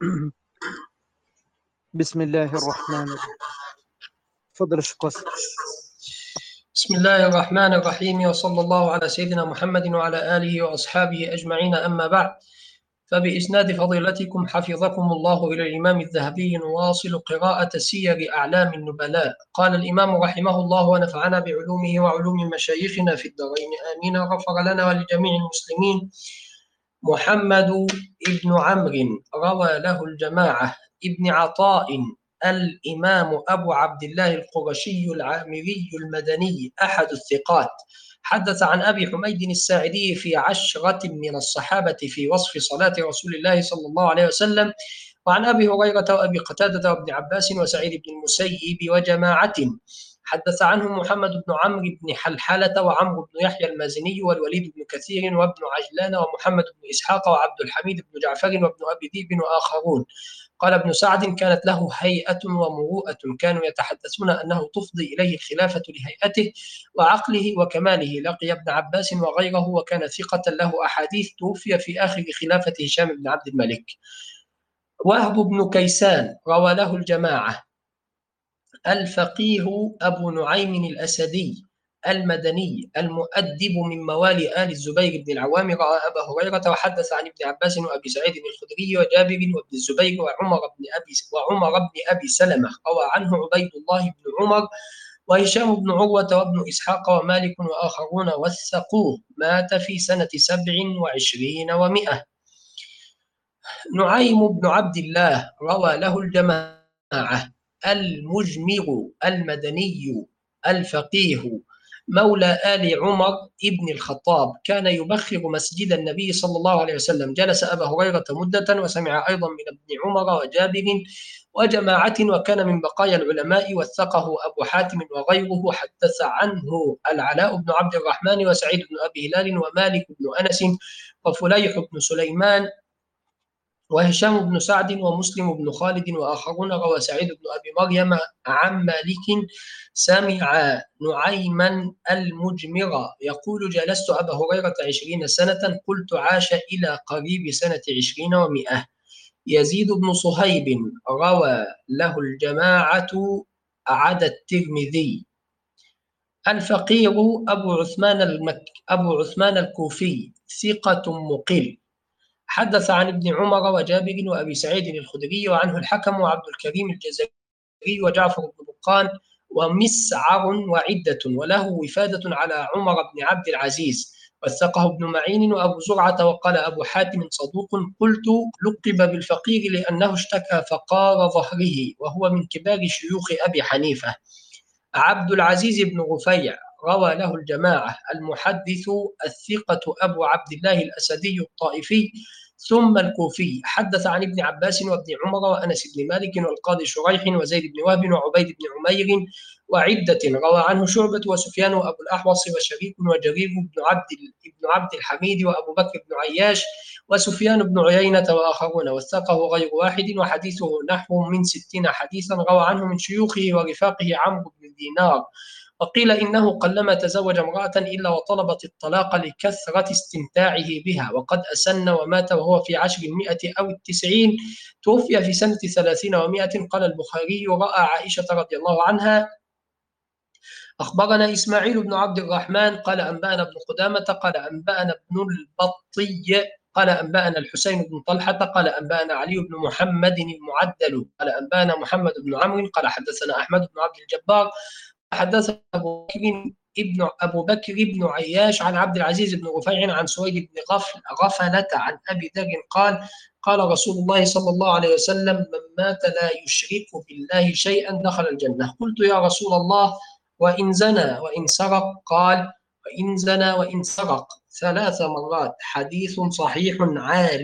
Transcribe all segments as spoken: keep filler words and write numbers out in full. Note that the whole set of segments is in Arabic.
بسم الله الرحمن الرحيم. تفضل يا شيخ قاسم. بسم الله الرحمن الرحيم، وصلى الله على سيدنا محمد وعلى آله وأصحابه أجمعين، أما بعد. فبإسناد فضيلتكم حفظكم الله إلى الإمام الذهبي نواصل قراءة سير أعلام النبلاء. قال الإمام رحمه الله ونفعنا بعلومه وعلوم مشايخنا في الدارين آمين، غفر لنا ولجميع المسلمين. محمد ابن عمرو روى له الجماعة. ابن عطاء الإمام أبو عبد الله القرشي العامري المدني أحد الثقات، حدث عن أبي حميد الساعدي في عشرة من الصحابة في وصف صلاة رسول الله صلى الله عليه وسلم، وعن أبي هريرة وأبي قتادة وابن عباس وسعيد بن المسيب وجماعة. حدث عنهم محمد بن عمرو بن حلحلة وعمرو بن يحيى المازني والوليد بن كثير وابن عجلان ومحمد بن إسحاق وعبد الحميد بن جعفر وابن أبي ذئب وآخرون. قال ابن سعد: كانت له هيئة ومروءة، كانوا يتحدثون أنه تفضي إليه الخلافة لهيئته وعقله وكماله. لقي ابن عباس وغيره وكان ثقة له أحاديث، توفي في آخر خلافة هشام بن عبد الملك. وهب بن كيسان روى له الجماعة. الفقيه أبو نعيم الأسدي المدني المؤدب من موالي آل الزبير بن العوام رأى أبا هريرة وحدث عن ابن عباس وأبي سعيد الخدري وجابر وابن الزبير وعمر بن أبي وعمر بن أبي سلمة. روى عنه عبيد الله بن عمر وهشام بن عروة وابن إسحاق ومالك وآخرون وثقوه. مات في سنة سبع وعشرين ومئة. نعيم بن عبد الله روى له الجماعة. المجمر المدني الفقيه مولى آل عمر ابن الخطاب، كان يبخر مسجد النبي صلى الله عليه وسلم. جلس أبا هريرة مدة وسمع أيضا من ابن عمر وجابر وجماعة، وكان من بقايا العلماء، وثقه أبو حاتم وغيره. حدث عنه العلاء بن عبد الرحمن وسعيد بن أبي هلال ومالك بن أنس وفليح بن سليمان وهشام بن سعد ومسلم بن خالد وآخرون. روى سعيد بن أبي مريم عن مالك سمع نعيما المجمر يقول: جلست أبا هريرة عشرين سنة، قلت عاش إلى قريب سنة عشرين ومئة. يزيد بن صهيب روى له الجماعة عدا الترمذي. الفقير أبو عثمان المك أبو عثمان الكوفي ثقة مقل، حدث عن ابن عمر وجابر وأبي سعيد الخدري، وعنه الحكم وعبد الكريم الجزري وجعفر بن برقان ومسعر وعدة، وله وفادة على عمر بن عبد العزيز. وثقه ابن معين وأبو زرعة. وقال أبو حاتم: صدوق. قلت: لقب بالفقير لأنه اشتكى فقار ظهره، وهو من كبار شيوخ أبي حنيفة. عبد العزيز بن رفيع روى له الجماعة. المحدث الثقة أبو عبد الله الأسدي الطائفي ثم الكوفي، حدث عن ابن عباس وابن عمر وأنس بن مالك والقاضي شريح وزيد بن وهب وعبيد بن عمير وعدة. روى عنه شعبة وسفيان وأبو الأحوص وشريك وجرير بن عبد بن عبد الحميد وأبو بكر بن عياش وسفيان بن عيينة وآخرون. وثقه غير واحد، وحديثه نحو من ستين حديثا. روى عنه من شيوخه ورفاقه عمرو بن دينار. وقيل إنه قلما تزوج امرأة إلا وطلبت الطلاق لكثرة استمتاعه بها، وقد أسن ومات وهو في عشر المئة أو التسعين. توفي في سنة ثلاثين ومئة. قال البخاري: رأى عائشة رضي الله عنها. أخبرنا إسماعيل بن عبد الرحمن قال أنبأنا ابن قدامة قال أنبأنا ابن البطي قال أنبأنا الحسين بن طلحة قال أنبأنا علي بن محمد المعدل قال أنبأنا محمد بن عمرو قال حدثنا أحمد بن عبد الجبار حدث أبو بكر ابن أبو بكر بن عياش عن عبد العزيز بن رفيع عن سويد بن غفل غفلة عن أبي ذر قال: قال رسول الله صلى الله عليه وسلم: من مات لا يشرك بالله شيئا دخل الجنة. قلت: يا رسول الله، وإن زنى وإن سرق؟ قال: وإن زنى وإن سرق ثلاث مرات. حديث صحيح عال.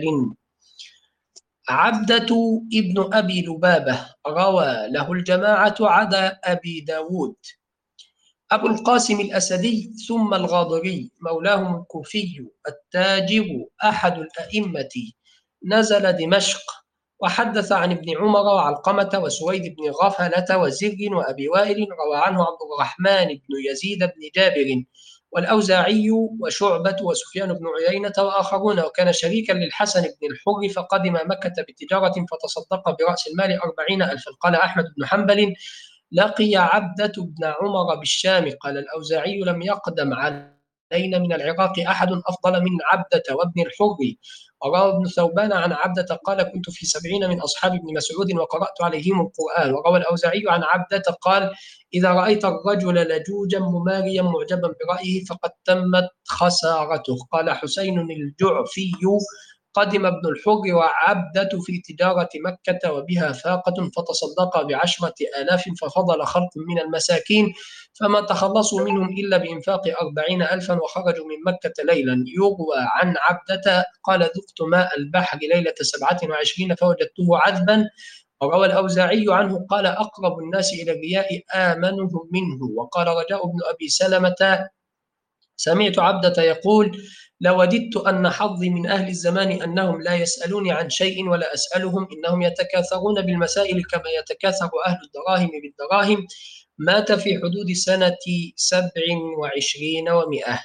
عبدة ابن أبي لبابة روى له الجماعة عدا أبي داود. أبو القاسم الأسدي ثم الغاضري مولاهم الكوفي التاجر أحد الأئمة، نزل دمشق. وحدث عن ابن عمر وعلقمة وسويد بن غفلة وزر وأبي وائل. روى عنه عبد الرحمن بن يزيد بن جابر والأوزاعي وشعبة وسفيان بن عيينة وآخرون. وكان شريكا للحسن بن الحر فقدم مكة بتجارة فتصدق برأس المال أربعين ألفا. قال أحمد بن حنبل: لقي عبدة بن عمر بالشام. قال الأوزاعي: لم يقدم علينا من العراق أحد أفضل من عبدة وابن الحر. وروى ابن ثوبان عن عبدة قال: كنت في سبعين من أصحاب ابن مسعود وقرأت عليهم القرآن. وروى الأوزاعي عن عبدة قال: إذا رأيت الرجل لجوجا مماريا معجبا برأيه فقد تمت خسارته. قال حسين الجعفي: قدم ابن الحر وعبدة في تجارة مكة وبها فاقة فتصدق بعشرة آلاف ففضل خلق من المساكين فما تخلصوا منهم إلا بإنفاق أربعين ألفا وخرجوا من مكة ليلا. يروى عن عبدة قال: ذقت ماء البحر ليلة سبعة وعشرين فوجدته عذبا. وروى الأوزاعي عنه قال: أقرب الناس إلى الرياء آمنهم منه. وقال رجاء بن أبي سلمة: سمعت عبدة يقول: لوددت أن حظي من أهل الزمان أنهم لا يسألوني عن شيء ولا أسألهم، إنهم يتكاثرون بالمسائل كما يتكاثر أهل الدراهم بالدراهم. مات في حدود سنة سبع وعشرين ومئة.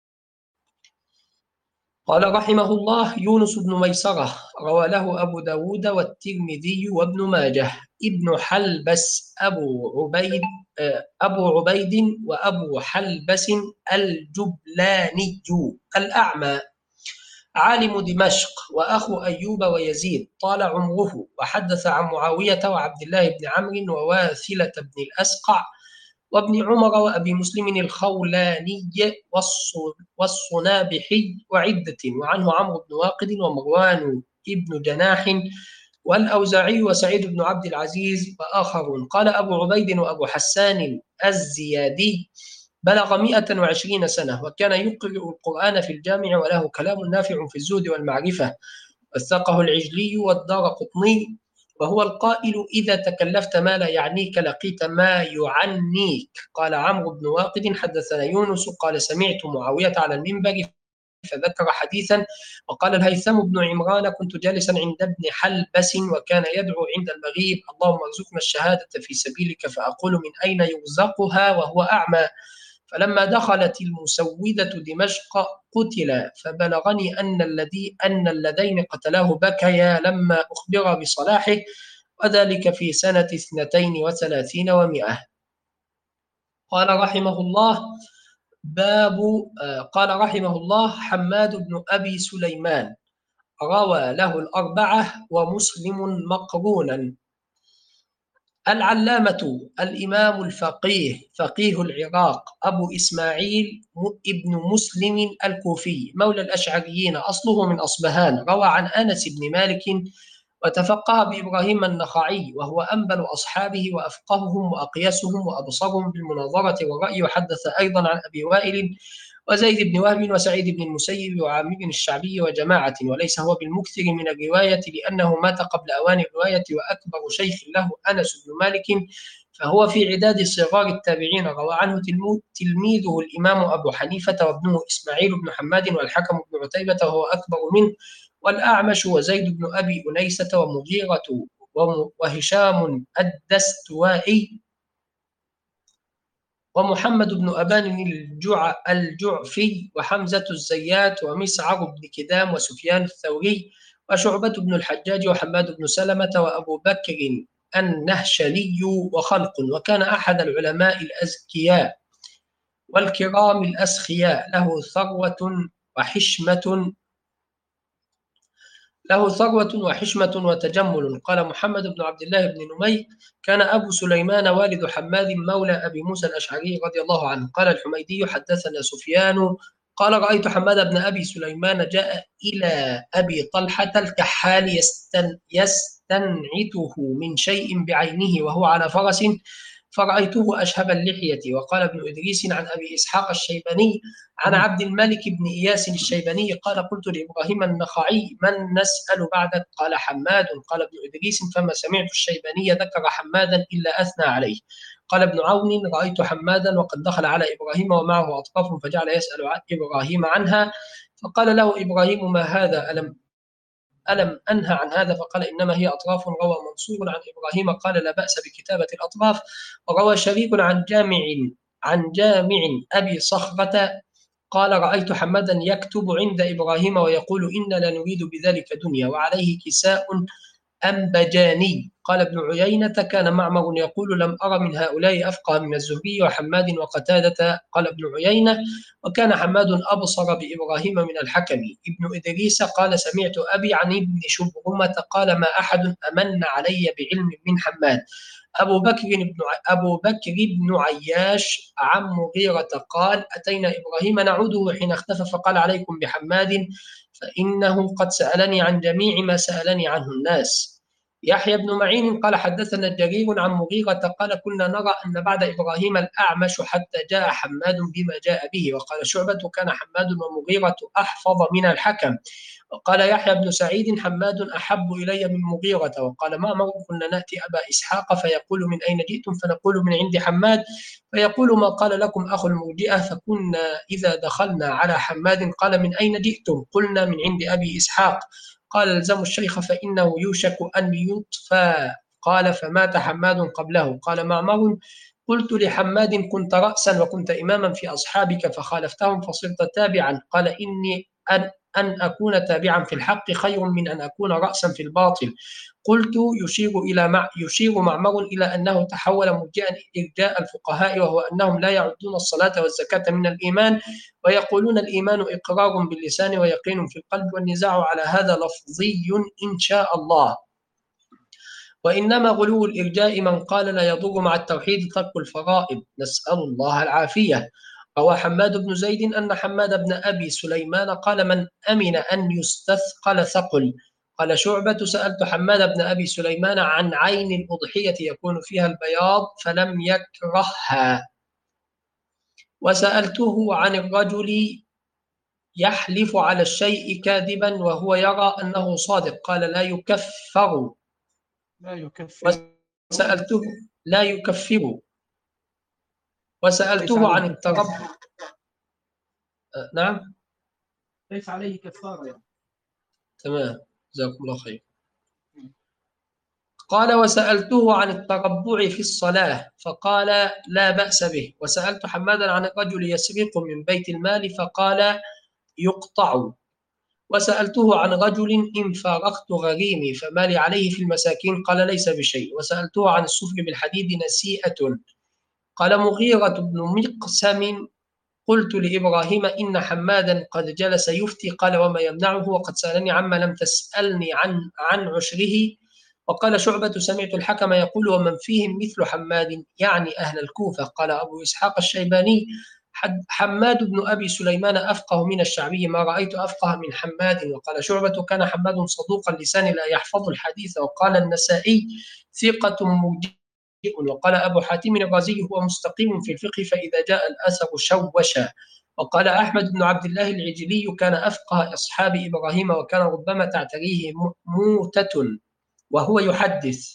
قال رحمه الله: يونس بن ميسرة روى له أبو داود والترمذي وابن ماجه. ابن حلبس أبو عبيد أبو عبيد وأبو حلبس الجبلاني الأعمى، عالم دمشق وأخو أيوب ويزيد، طال عمره، وحدث عن معاوية وعبد الله بن عمرو وواثلة بن الأسقع وابن عمر وأبي مسلم الخولاني والصنابحي وعدة، وعنه عمرو بن واقد ومروان ابن جناح والأوزاعي وسعيد بن عبد العزيز وآخرون. قال أبو عبيد وأبو حسان الزيادي: بلغ مئة وعشرين سنة وكان يقرأ القرآن في الجامع وله كلام نافع في الزهد والمعرفة. وثقه العجلي والدارقطني، وهو القائل: إذا تكلفت ما لا يعنيك لقيت ما يعنيك. قال عمرو بن واقد: حدثنا يونس قال: سمعت معاوية على المنبر فذكر حديثا. وقال الهيثم بن عمران: كنت جالسا عند ابن حلبس وكان يدعو عند المغيب: اللهم ارزقنا الشهادة في سبيلك، فأقول: من أين يرزقها وهو أعمى؟ فلما دخلت المسودة دمشق قتل، فبلغني أن الذي أن اللذين قتلاه بكيا لما أخبر بصلاحه، وذلك في سنة اثنتين وثلاثين ومئة. قال رحمه الله: باب قال رحمه الله: حماد بن أبي سليمان روى له الأربعة ومسلم مقرونا. العلامة الإمام الفقيه فقيه العراق أبو إسماعيل ابن مسلم الكوفي مولى الأشعريين، أصله من أصبهان، روى عن أنس بن مالك وتفقه بإبراهيم النخعي، وهو أنبل أصحابه وأفقههم وأقيسهم وأبصرهم بالمناظرة والرأي. وحدث أيضا عن أبي وائل وزيد بن وهب وسعيد بن المسيب وعامر الشعبي وجماعة، وليس هو بالمكثر من الرواية لأنه مات قبل أوان الرواية. وأكبر شيخ له أنس بن مالك، فهو في عداد صغار التابعين. روى عنه تلميذه الإمام أبو حنيفة وابنه إسماعيل بن حماد والحكم بن عتيبة وهو أكبر منه، والأعمش وزيد بن أبي أنيسة ومغيرة وهشام الدستوائي ومحمد بن أبان الجع الجعفي وحمزة الزيات ومسعر بن كدام وسفيان الثوري وشعبة بن الحجاج وحماد بن سلمة وأبو بكر النهشلي وخلق. وكان أحد العلماء الأزكياء والكرام الأسخياء، له ثروة وحشمة له ثروة وحشمة وتجمل. قال محمد بن عبد الله بن نمي: كان أبو سليمان والد حماد مولى أبي موسى الأشعري رضي الله عنه. قال الحميدي: حدثنا سفيان قال: رأيت حماد بن أبي سليمان جاء إلى أبي طلحة الكحال يستن يستنعته من شيء بعينه وهو على فرس، فرأيته أشهب اللحية. وقال ابن إدريس عن أبي إسحاق الشيباني عن عبد الملك بن إياس الشيباني قال: قلت لإبراهيم النخعي: من نسأل بعدك؟ قال: حماد. قال ابن إدريس: فما سمعت الشيباني ذكر حمادا إلا أثنى عليه. قال ابن عون: رأيت حمادا وقد دخل على إبراهيم ومعه أطراف فجعل يسأل عن إبراهيم عنها، فقال له إبراهيم: ما هذا؟ ألم ألم أنهى عن هذا؟ فقال: إنما هي أطراف. روى منصور عن إبراهيم قال: لا بأس بكتابة الأطراف. وروى شريك عن جامع عن جامع أبي صخرة قال رأيت حمادا يكتب عند إبراهيم ويقول إنا لا نريد بذلك دنيا وعليه كساء أنبجاني. قال ابن عيينة كان معمر يقول لم أرى من هؤلاء أفقه من الزهري وحماد وقتادة. قال ابن عيينة وكان حماد أبصر بإبراهيم من الحكم. ابن إدريس قال سمعت أبي عن ابن شبرمة قال ما أحد أمن علي بعلم من حماد. أبو بكر بن أبو بكر بن عياش عن مغيرة قال أتينا إبراهيم نعوده حين اختفى فقال عليكم بحماد فإنه قد سألني عن جميع ما سألني عنه الناس. يحيى بن معين قال حدثنا جرير عن مغيرة قال كنا نرى أن بعد إبراهيم الأعمش حتى جاء حماد بما جاء به. وقال شعبة كان حماد ومغيرة أحفظ من الحكم. وقال يحيى بن سعيد حماد أحب إلي من مغيرة. وقال معمر كنا نأتي أبا إسحاق فيقول من أين جئتم فنقول من عند حماد فيقول ما قال لكم أخو المرجئة فكنا إذا دخلنا على حماد قال من أين جئتم قلنا من عند أبي إسحاق قال الزموا الشيخ فإنه يوشك أن يطفى. قال فمات حماد قبله. قال معمر قلت لحماد كنت رأسا وكنت إماما في أصحابك فخالفتهم فصرت تابعا. قال إني أن أن أكون تابعا في الحق خير من أن أكون رأسا في الباطل. قلت يشير إلى مع يشير معمر إلى أنه تحول مرجئا إرجاء الفقهاء وهو أنهم لا يعدون الصلاة والزكاة من الإيمان ويقولون الإيمان إقرار باللسان ويقين في القلب والنزاع على هذا لفظي إن شاء الله. وإنما غلو الإرجاء من قال لا يضر مع التوحيد ترك الفرائض نسأل الله العافية. روى حماد بن زيد أن حماد بن أبي سليمان قال من أمن أن يستثقل ثقل. قال شعبة سألت حماد بن أبي سليمان عن عين الأضحية يكون فيها البياض فلم يكرهها. وسألته عن الرجل يحلف على الشيء كاذبا وهو يرى أنه صادق قال لا يكفر. لا يكفر. وسألته لا يكفر. وسألته عن التربع. نعم ليس عليه كفارة يعني. تمام جزاكم الله خير. قال وسألته عن التربع في الصلاة فقال لا بأس به. وسألت حمادا عن الرجل يسرق من بيت المال فقال يقطع. وسألته عن رجل إن فارقت غريمي فما لي عليه في المساكين قال ليس بشيء. وسألته عن السفر بالحديد نسيئة. قال مغيرة بن مقسم قلت لإبراهيم إن حمادا قد جلس يفتي قال وما يمنعه وقد سألني عما لم تسألني عن عن عشره. وقال شعبة سمعت الحكم يقول ومن فيهم مثل حماد يعني أهل الكوفة. قال أبو إسحاق الشيباني حماد بن أبي سليمان أفقه من الشعبي ما رأيت أفقه من حماد. وقال شعبة كان حماد صدوق اللسان لا يحفظ الحديث. وقال النسائي ثقة مرجئ. وقال أبو حاتم الرازي هو مستقيم في الفقه فإذا جاء الأثر شوشا. وقال أحمد بن عبد الله العجلي كان أفقه أصحاب إبراهيم وكان ربما تعتريه موتة وهو يحدث.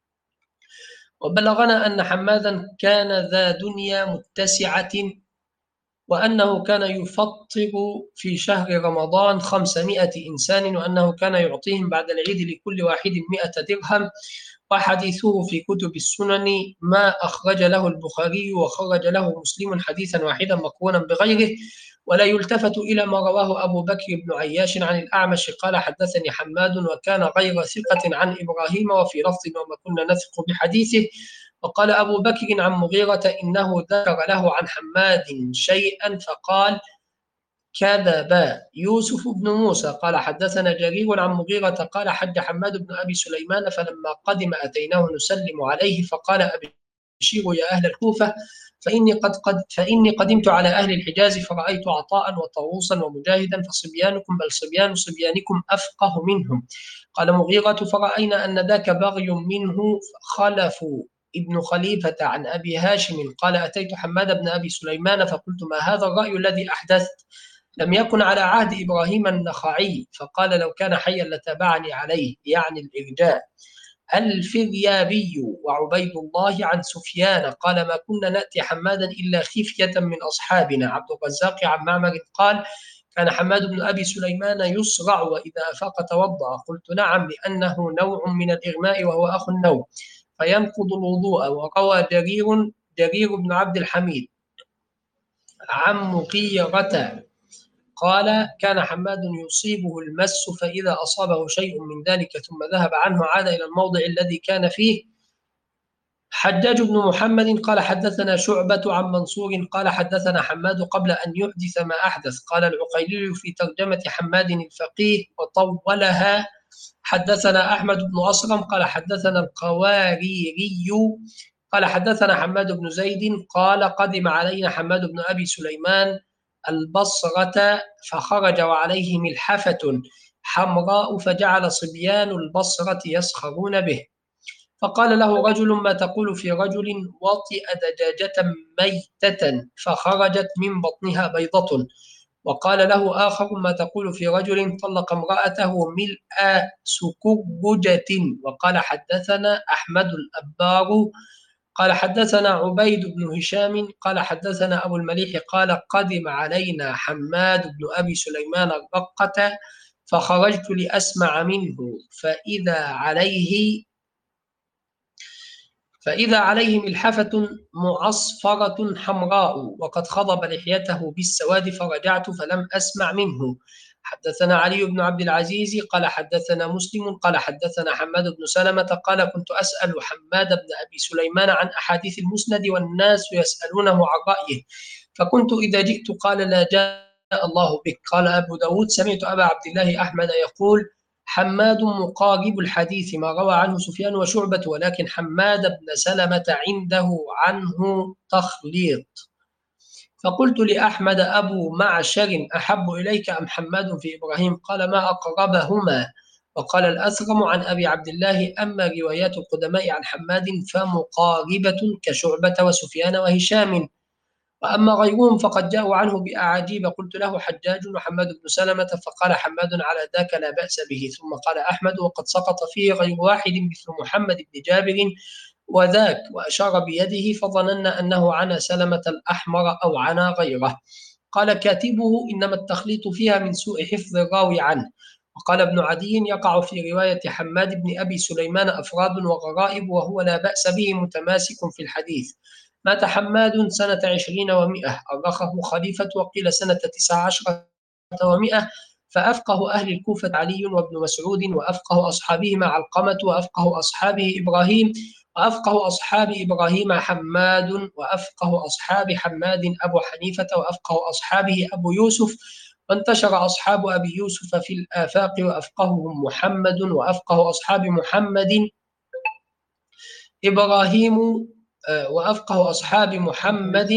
وبلغنا أن حمادا كان ذا دنيا متسعة وأنه كان يفطر في شهر رمضان خمسمائة إنسان وأنه كان يعطيهم بعد العيد لكل واحد مئة درهم. وحديثه في كتب السنن ما أخرج له البخاري وخرج له مسلم حديثا واحدا مقرونا بغيره. ولا يلتفت إلى ما رواه أبو بكر بن عياش عن الأعمش قال حدثني حماد وكان غير ثقة عن إبراهيم وفي لفظ وما كنا نثق بحديثه. وقال أبو بكر عن مغيرة إنه ذكر له عن حماد شيئا فقال كذب. يوسف بن موسى قال حدثنا جرير عن مغيرة قال حج حماد بن أبي سليمان فلما قدم أتيناه نسلم عليه فقال أبشروا يا أهل الكوفة فإني, قد قد فإني قدمت على أهل الحجاز فرأيت عطاء وطاووسا ومجاهدا فصبيانكم بل صبيان صبيانكم أفقه منهم. قال مغيرة فرأينا أن ذاك بغي منه خلفوا ابن خليفة عن أبي هاشم قال أتيت حماد بن أبي سليمان فقلت ما هذا الرأي الذي أحدثت لم يكن على عهد إبراهيم النخعي فقال لو كان حيا لتابعني عليه يعني الإرجاء. الفريابي وعبيد الله عن سفيان قال ما كنا نأتي حمادا إلا خفية من أصحابنا. عبد الرزاق عن معمر قال كان حماد بن أبي سليمان يصرع وإذا أفاق توضأ. قلت نعم لأنه نوع من الإغماء وهو أخو النوم فينقض الوضوء. وروى جرير جرير بن عبد الحميد عن مغيرة قال كان حماد يصيبه المس فإذا أصابه شيء من ذلك ثم ذهب عنه عاد إلى الموضع الذي كان فيه. حجاج بن محمد قال حدثنا شعبة عن منصور قال حدثنا حماد قبل أن يحدث ما أحدث. قال العقيلي في ترجمة حماد الفقيه وطولها حدثنا أحمد بن أصرم قال حدثنا القواريري قال حدثنا حماد بن زيد قال قدم علينا حماد بن أبي سليمان البصرة فخرج وعليه ملحفة حمراء فجعل صبيان البصرة يسخرون به. فقال له رجل ما تقول في رجل وطئ دجاجة ميتة فخرجت من بطنها بيضة. وقال له آخر ما تقول في رجل طلق امرأته ملء سكرجة. وقال حدثنا أحمد الأبار قال حدثنا عبيد بن هشام قال حدثنا أبو المليح قال قدم علينا حماد بن أبي سليمان الرقة فخرجت لأسمع منه فإذا عليه فإذا عليه ملحفة معصفرة حمراء وقد خضب لحيته بالسواد فرجعت فلم أسمع منه. حدثنا علي بن عبد العزيز قال حدثنا مسلم قال حدثنا حماد بن سلمة قال كنت أسأل حماد بن أبي سليمان عن أحاديث المسند والناس يسألونه عن رأيه فكنت إذا جئت قال لا جاء الله بك. قال أبو داود سمعت أبا عبد الله أحمد يقول حماد مقارب الحديث ما روى عنه سفيان وشعبة ولكن حماد بن سلمة عنده عنه تخليط. فقلت لأحمد أبو معشر أحب إليك أم حماد في إبراهيم؟ قال ما أقربهما. وقال الأثرم عن أبي عبد الله أما روايات القدماء عن حماد فمقاربة كشعبة وسفيان وهشام وأما غيرهم فقد جاءوا عنه بأعاجيب. قلت له حجاج وحماد بن سلمة فقال حماد على ذاك لا بأس به. ثم قال أحمد وقد سقط فيه غير واحد مثل محمد بن جابر وذاك وأشار بيده فظننا أنه عنا سلمة الأحمر أو عنا غيره. قال كاتبه إنما التخليط فيها من سوء حفظ الراوي عنه. وقال ابن عدي يقع في رواية حماد بن أبي سليمان أفراد وغرائب وهو لا بأس به متماسك في الحديث. مات حماد سنة عشرين ومئة أرخه خليفة وقيل سنة تسع عشرة ومئة فأفقه أهل الكوفة علي وابن مسعود وأفقه أصحابهما علقمة وأفقه أصحابه إبراهيم وأفقه أصحاب إبراهيم حماد وأفقه أصحاب حماد أبو حنيفة وأفقه أصحابه أبو يوسف وانتشر أصحاب أبي يوسف في الآفاق وأفقههم محمد وأفقه أصحاب محمد إبراهيم وأفقه أصحاب محمد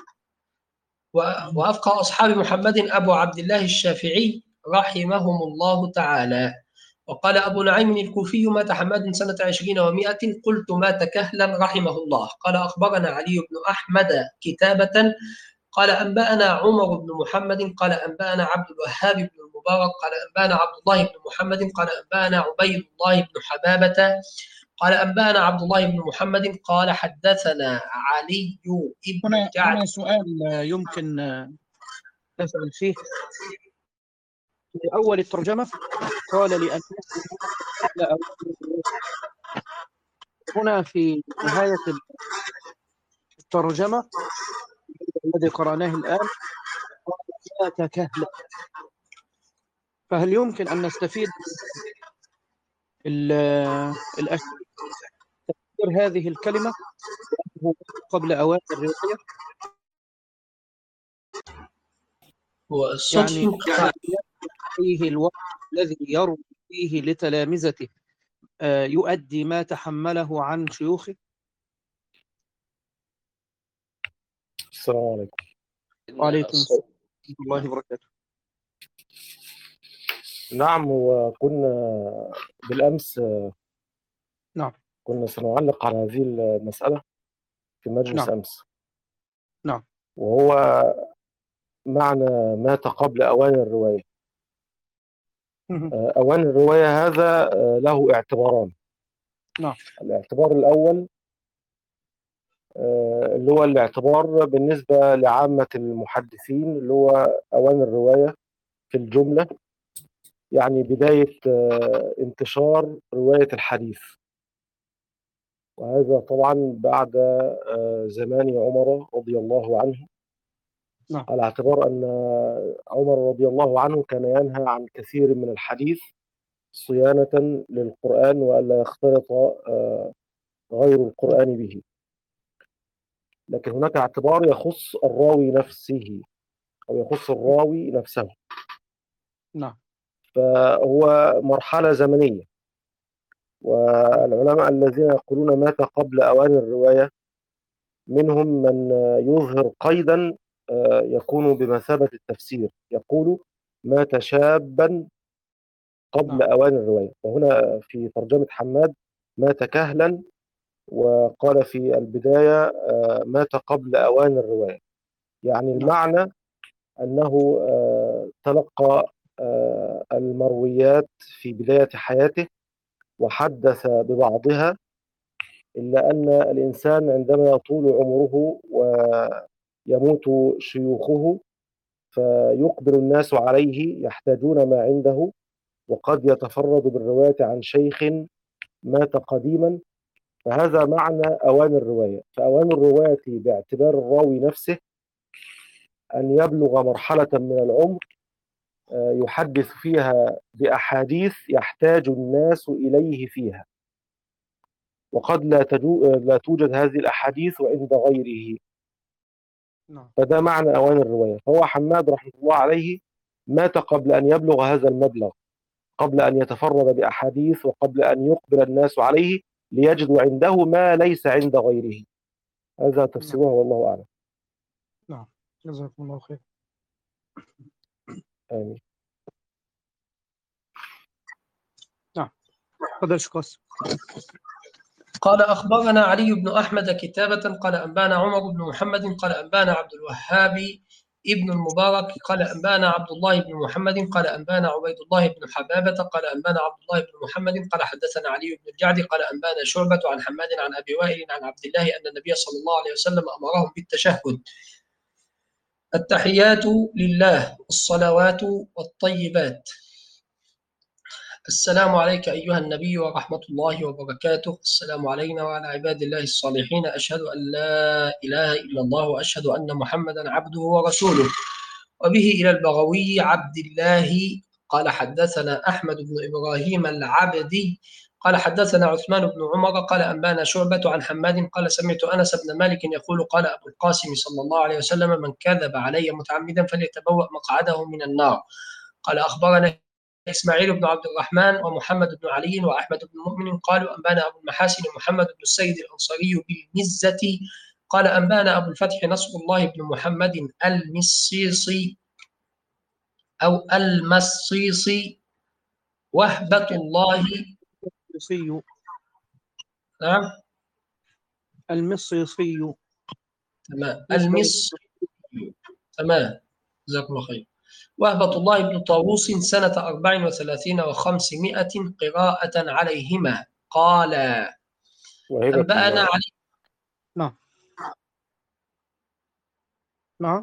وأفقه أصحاب محمد أبو عبد الله الشافعي رحمهم الله تعالى. وقال أبو نعيم الكوفي مات حماد سنة عشرين ومائة قلت مات كهلا رحمه الله. قال أخبرنا علي بن أحمد كتابة قال أنبأنا عمر بن محمد قال أنبأنا عبد الوهاب بن المبارك قال أنبأنا عبد الله بن محمد قال أنبأنا عبيد الله بن حبابة قال أنبأنا عبد الله بن محمد قال حدثنا علي بن هنا جعد. هنا سؤال يمكن نسأل فيه. في أول الترجمة قال لأن هنا في نهاية الترجمة الذي قرأناه الآن قال مات كهلا. فهل يمكن أن نستفيد الأشياء تفسير هذه الكلمة قبل أوان الرواية؟ يعني فيه الوقت الذي يروي فيه لتلامذته يؤدي ما تحمله عن شيوخه. السلام عليكم. وعليكم السلام ورحمة الله وبركاته. نعم، وكنا بالأمس نعم كنا سنعلق على هذه المسألة في مجلس نعم. أمس. نعم. وهو معنى مات قبل أوان الرواية. أوان الرواية هذا له اعتباران. نعم. الاعتبار الأول اللي هو الاعتبار بالنسبة لعامة المحدثين اللي هو أوان الرواية في الجملة، يعني بداية انتشار رواية الحديث، وهذا طبعا بعد زمان عمر رضي الله عنه نعم. على اعتبار أن عمر رضي الله عنه كان ينهى عن كثير من الحديث صيانة للقرآن وألا يختلط آه، غير القرآن به. لكن هناك اعتبار يخص الراوي نفسه أو يخص الراوي نفسه، نعم. فهو مرحلة زمنية. والعلماء الذين يقولون مات قبل أوان الرواية منهم من يظهر قيدا آه، يكون بمثابة التفسير، يقول مات شابا قبل نعم. أوان الرواية. وهنا في ترجمة حماد مات كهلا، وقال في البداية آه، مات قبل أوان الرواية. يعني نعم. المعنى أنه آه، تلقى آه، المرويات في بداية حياته وحدث ببعضها، إلا أن الإنسان عندما يطول عمره ويموت شيوخه فيقبل الناس عليه يحتاجون ما عنده، وقد يتفرد بالرواية عن شيخ مات قديما. فهذا معنى أوان الرواية. فأوان الرواية باعتبار الراوي نفسه أن يبلغ مرحلة من العمر آه، يحدث فيها بأحاديث يحتاج الناس إليه فيها، وقد لا تجو... لا توجد هذه الأحاديث عند غيره. نعم. فده معنى أوان الرواية. فهو حماد رحمه الله عليه مات قبل أن يبلغ هذا المبلغ، قبل أن يتفرد بأحاديث وقبل أن يقبل الناس عليه ليجدوا عنده ما ليس عند غيره. هذا تفسيره والله أعلم. نعم. جزاكم الله خير. آمين. نعم. تفضل شيخ قاسم. قال أخبرنا علي بن أحمد كتابة قال أنبانا عمر بن محمد قال أنبانا عبد الوهاب ابن المبارك قال أنبانا عبد الله بن محمد قال أنبانا عبيد الله بن حبابة قال أنبانا عبد الله بن محمد قال حدثنا علي بن الجعد قال أنبانا شعبة عن حماد عن أبي وائل عن عبد الله أن النبي صلى الله عليه وسلم أمرهم بالتشهد: التحيات لله الصلوات والطيبات، السلام عليك أيها النبي ورحمة الله وبركاته، السلام علينا وعلى عباد الله الصالحين، أشهد أن لا إله إلا الله وأشهد أن محمدا عبده ورسوله. وبه إلى البغوي عبد الله قال حدثنا أحمد بن إبراهيم العبدي قال حدثنا عثمان بن عمر قال أنبانا شعبة عن حماد قال سمعت أنس بن مالك يقول قال أبو القاسم صلى الله عليه وسلم: من كذب علي متعمدا فليتبوأ مقعده من النار. قال أخبرنا إسماعيل بن عبد الرحمن ومحمد بن علي وأحمد بن مؤمن قالوا أنبانا أبو المحاسن محمد بن السيد الأنصاري بالمزة قال أنبانا أبو الفتح نصر الله بن محمد المصيصي أو المصيصي وهبة الله. المصيصي. نعم المصيصي. تمام المص تمام جزاكم الله خير. وهبة الله بن طاووس سنة أربع وثلاثين وخمسمائة قراءة عليهما قال أنبأنا علي. نعم. نعم.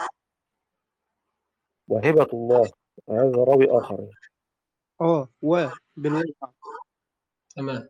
وهبة الله هذا راوي آخر. اه و بالواقع. تمام.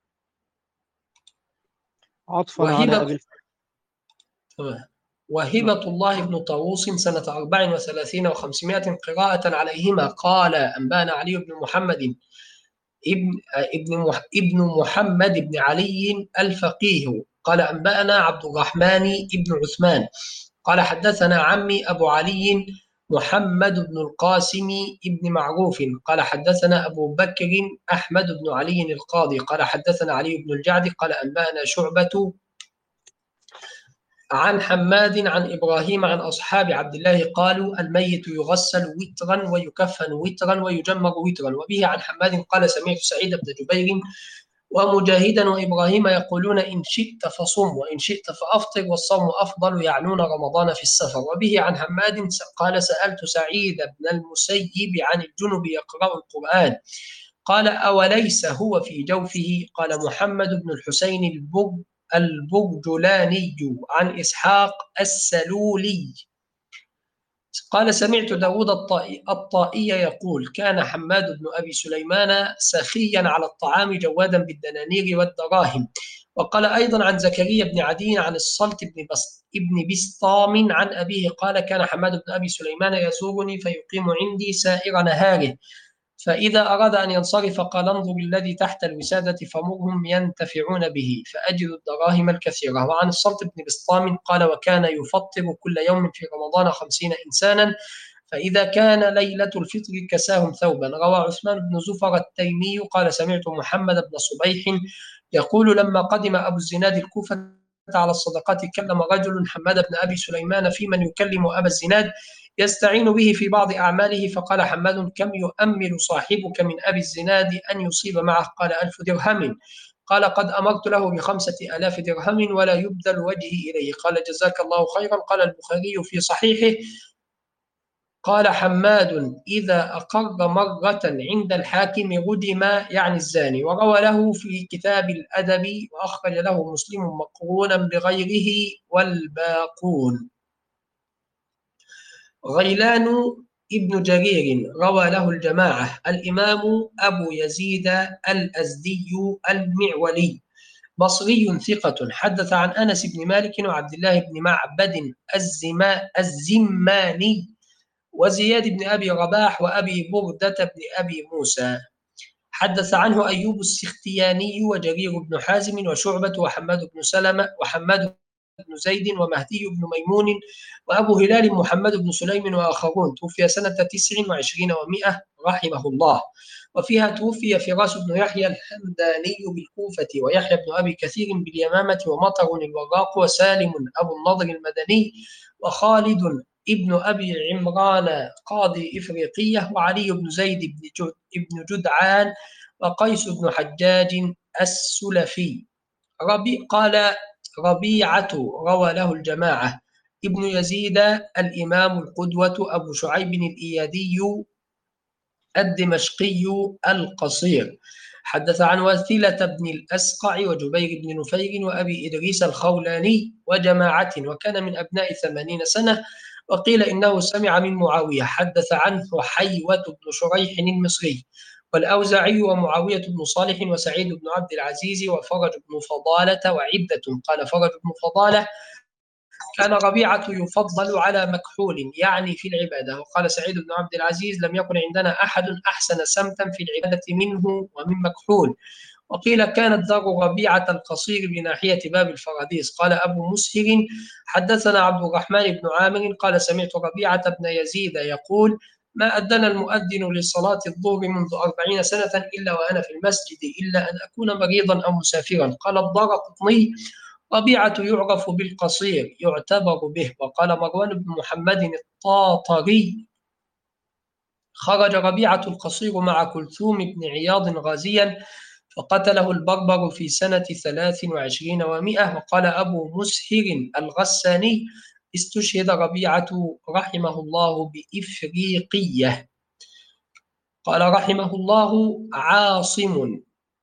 عطفا على أبي الفتح. تمام. وهبة الله بن طاووس سنة أربع وثلاثين وخمسمائة قراءة عليهما قال أنبانا علي بن محمد ابن ابن ابن محمد بن علي الفقيه قال أنبأنا عبد الرحمن ابن عثمان قال حدثنا عمي أبو علي محمد بن القاسم ابن معروف قال حدثنا أبو بكر أحمد بن علي القاضي قال حدثنا علي بن الجعد قال أنبأنا شعبة عن حماد عن إبراهيم عن أصحاب عبد الله قالوا: الميت يغسل وترا ويكفن وترا ويجمر وترا. وبه عن حماد قال: سمعت سعيد بن جبير ومجاهدا وإبراهيم يقولون: إن شئت فصم وإن شئت فأفطر والصوم أفضل، يعنون رمضان في السفر. وبه عن حماد قال: سألت سعيد بن المسيب عن الجنب يقرأ القرآن قال: أوليس هو في جوفه؟ قال: محمد بن الحسين البغ البغجلاني عن إسحاق السلولي قال: سمعت داود الطائي, الطائي يقول: كان حماد بن أبي سليمان سخيا على الطعام جوادا بالدنانير والدراهم. وقال أيضا عن زكريا بن عدي عن الصلت بن بس ابن بسطام عن أبيه قال كان حماد بن أبي سليمان يزورني فيقيم عندي سائر نهاره، فإذا أراد أن ينصرف قال انظر الذي تحت الوسادة فمرهم ينتفعون به فأجد الدراهم الكثيرة. وعن الصلت بن بسطام قال وكان يفطر كل يوم في رمضان خمسين إنسانا، فإذا كان ليلة الفطر كساهم ثوبا. روى عثمان بن زفر التيمي قال سمعت محمد بن صبيح يقول لما قدم أبو الزناد الكوفة على الصدقات كلم رجل حماد بن أبي سليمان في من يكلم أبا الزناد يستعين به في بعض أعماله، فقال حماد كم يؤمل صاحبك من أبي الزناد أن يصيب معه؟ قال ألف درهم. قال قد أمرت له بخمسة آلاف درهم ولا يبذل وجهي إليه. قال جزاك الله خيرا. قال البخاري في صحيحه قال حماد إذا أقر مرة عند الحاكم ردم يعني الزاني. وروى له في كتاب الأدب وأخرج له مسلم مقرونا بغيره والباقون. غيلان ابن جرير روى له الجماعة. الإمام أبو يزيد الأزدي المعولي بصري ثقة، حدث عن أنس بن مالك وعبد الله بن معبد الزماني وزياد بن أبي رباح وأبي بردة بن أبي موسى. حدث عنه أيوب السختياني وجرير بن حازم وشعبة وحماد بن سلمة وحماد بن زيد ومهدي بن ميمون وأبو هلال محمد بن سليم وآخرون. توفي سنة تسع وعشرين ومائة رحمه الله. وفيها توفي فراس بن يحيى الحمداني بالكوفة ويحيى بن أبي كثير باليمامة ومطر الوراق وسالم أبو النضر المدني وخالد ابن أبي عمران قاضي إفريقية وعلي بن زيد بن جدعان وقيس بن حجاج السلفي. ربي قال ربيعة روى له الجماعة. ابن يزيد الإمام القدوة أبو شعيب الإيادي الدمشقي القصير. حدث عن وثيلة بن الأسقع وجبير بن نفير وأبي إدريس الخولاني وجماعة وكان من أبناء ثمانين سنة، وقيل إنه سمع من معاوية. حدث عنه حيوة بن شريح المصري والأوزاعي ومعاوية بن صالح وسعيد بن عبد العزيز وفرج بن فضالة وعدة. قال فرج بن فضالة كان ربيعة يفضل على مكحول يعني في العبادة. وقال سعيد بن عبد العزيز لم يكن عندنا أحد أحسن سمتا في العبادة منه ومن مكحول. وقيل كانت دار ربيعة القصير بناحية باب الفراديس. قال أبو مسهر حدثنا عبد الرحمن بن عامر قال سمعت ربيعة بن يزيد يقول ما أذن المؤذن لصلاة الظهر منذ أربعين سنة إلا وأنا في المسجد إلا أن أكون مريضا أو مسافرا. قال الدارقطني ربيعة يعرف بالقصير يعتبر به. وقال مروان بن محمد الطاطري خرج ربيعة القصير مع كلثوم بن عياض غازيا فقتله البربر في سنة ثلاث وعشرين ومائة. وقال أبو مسهر الغساني استشهد ربيعة رحمه الله بإفريقية. قال رحمه الله عاصم